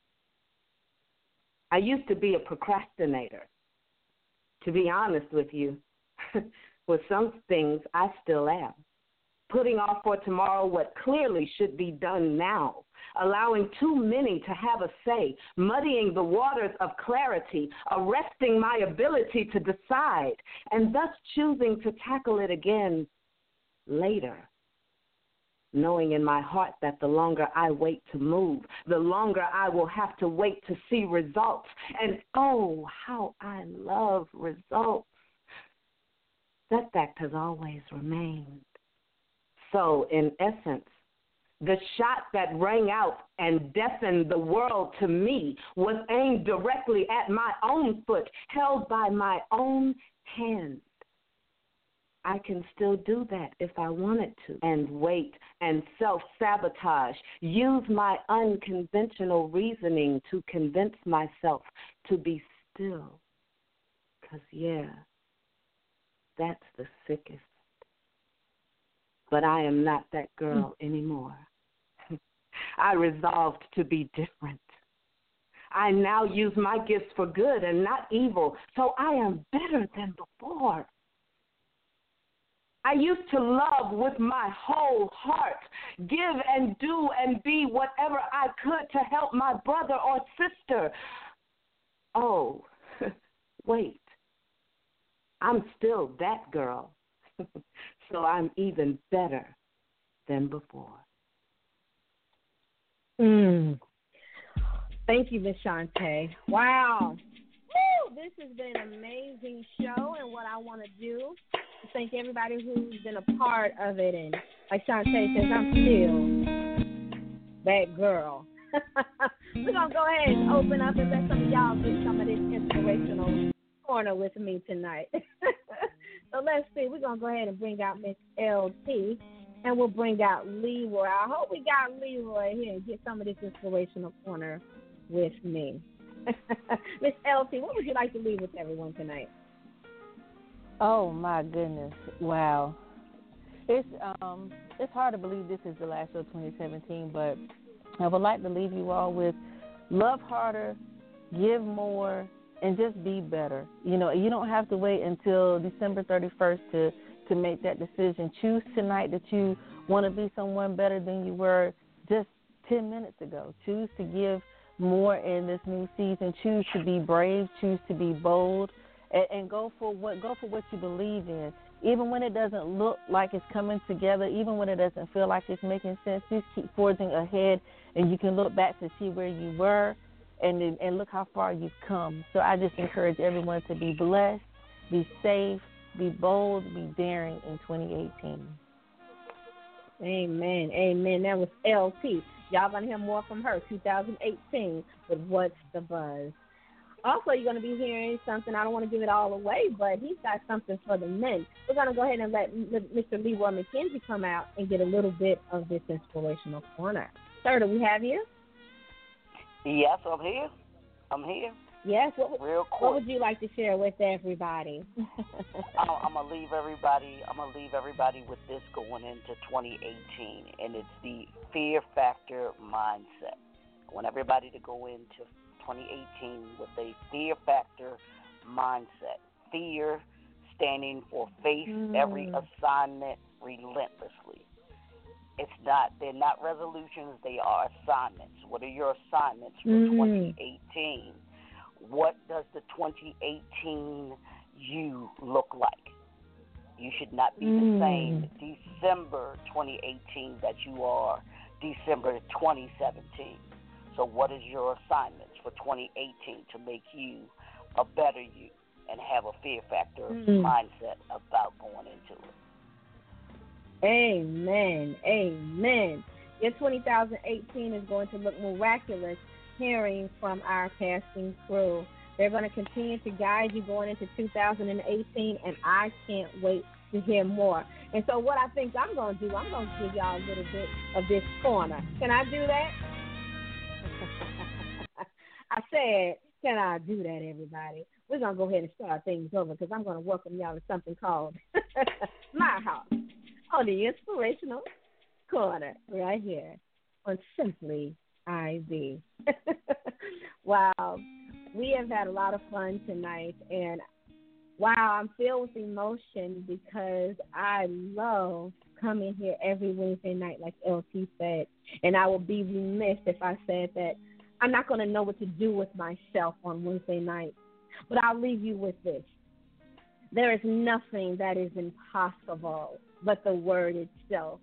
I used to be a procrastinator. To be honest with you, with some things I still am. Putting off for tomorrow what clearly should be done now, allowing too many to have a say, muddying the waters of clarity, arresting my ability to decide, and thus choosing to tackle it again later. knowing in my heart that the longer I wait to move, the longer I will have to wait to see results. And oh, how I love results. That fact has always remained. So, in essence, the shot that rang out and deafened the world to me was aimed directly at my own foot, held by my own hand. I can still do that if I wanted to, and wait and self-sabotage, use my unconventional reasoning to convince myself to be still. 'Cause, yeah, that's the sickest. But I am not that girl anymore. I resolved to be different. I now use my gifts for good and not evil, so I am better than before. I used to love with my whole heart, give and do and be whatever I could to help my brother or sister. Oh, wait, I'm still that girl, so I'm even better than before. Thank you, Miss Shantae. Wow. Woo! This has been an amazing show, and what I want to do is thank everybody who's been a part of it. And like Shantae says, I'm still that girl. We're going to go ahead and open up and let some of y'all get some of this inspirational corner with me tonight. So let's see. We're going to go ahead and bring out Miss LT, and we'll bring out Leroy. I hope we got Leroy here and get some of this inspirational corner with me. Miss LT, what would you like to leave with everyone tonight? Oh my goodness! Wow, it's hard to believe this is the last show of 2017, but I would like to leave you all with love harder, give more, and just be better. You know, you don't have to wait until December 31st to make that decision. Choose tonight that you want to be someone better than you were just 10 minutes ago. Choose to give more in this new season. Choose to be brave. Choose to be bold, and go for what you believe in. Even when it doesn't look like it's coming together, even when it doesn't feel like it's making sense, just keep forging ahead, and you can look back to see where you were, and look how far you've come. So I just encourage everyone to be blessed, be safe, be bold, be daring in 2018. Amen. Amen. That was LT. Y'all going to hear more from her, 2018, with What's the Buzz. Also, you're going to be hearing something. I don't want to give it all away, but he's got something for the men. We're going to go ahead and let Mr. Leroy McKenzie come out and get a little bit of this inspirational corner. Sir, do we have you? Yes, I'm here. Yes, what would you like to share with everybody? I'm gonna leave everybody with this going into 2018, and it's the fear factor mindset. I want everybody to go into 2018 with a fear factor mindset. Fear standing for face every assignment relentlessly. They're not resolutions, they are assignments. What are your assignments for 2018? What does the 2018 you look like? You should not be the same December 2018 that you are December 2017. So what is your assignments for 2018 to make you a better you and have a fear factor mindset about going into it? Amen. Amen. Your 2018 is going to look miraculous hearing from our casting crew. They're going to continue to guide you going into 2018, and I can't wait to hear more. And so what I think I'm going to do, I'm going to give y'all a little bit of this corner. Can I do that? I said, can I do that, everybody? We're going to go ahead and start things over because I'm going to welcome y'all to something called My House on the Inspirational Corner right here on Simply IB. Wow, we have had a lot of fun tonight, and wow, I'm filled with emotion because I love coming here every Wednesday night, like LT said, and I would be remiss if I said that I'm not going to know what to do with myself on Wednesday night, but I'll leave you with this. There is nothing that is impossible but the word itself.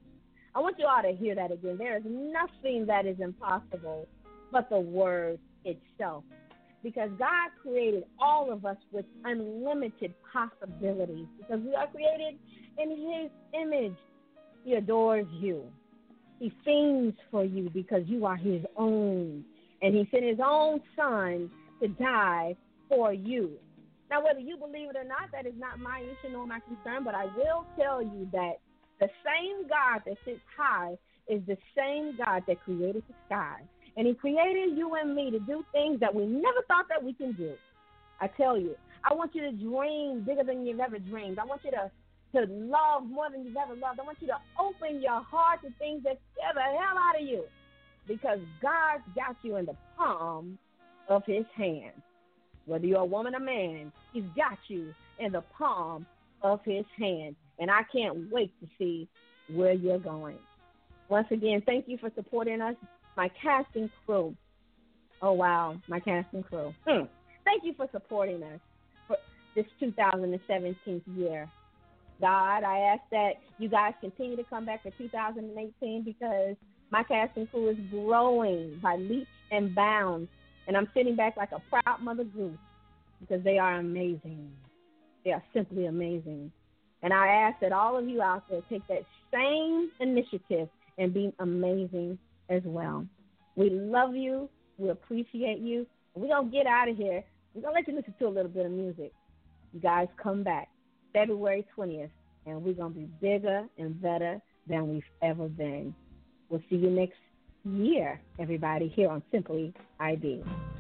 I want you all to hear that again. There is nothing that is impossible but the word itself. Because God created all of us with unlimited possibilities. Because we are created in His image. He adores you. He sings for you because you are His own. And He sent His own Son to die for you. Now, whether you believe it or not, that is not my issue nor my concern, but I will tell you that the same God that sits high is the same God that created the sky. And He created you and me to do things that we never thought that we can do. I tell you, I want you to dream bigger than you've ever dreamed. I want you to love more than you've ever loved. I want you to open your heart to things that scare the hell out of you, because God's got you in the palm of His hand. Whether you're a woman or man, He's got you in the palm of His hand. And I can't wait to see where you're going. Once again, thank you for supporting us, my casting crew. Oh, wow, my casting crew. Thank you for supporting us for this 2017 year. God, I ask that you guys continue to come back for 2018, because my casting crew is growing by leaps and bounds. And I'm sitting back like a proud mother goose, because they are amazing. They are simply amazing. And I ask that all of you out there take that same initiative and be amazing as well. We love you. We appreciate you. We're going to get out of here. We're going to let you listen to a little bit of music. You guys come back February 20th, and we're going to be bigger and better than we've ever been. We'll see you next year, everybody, here on Simply ID.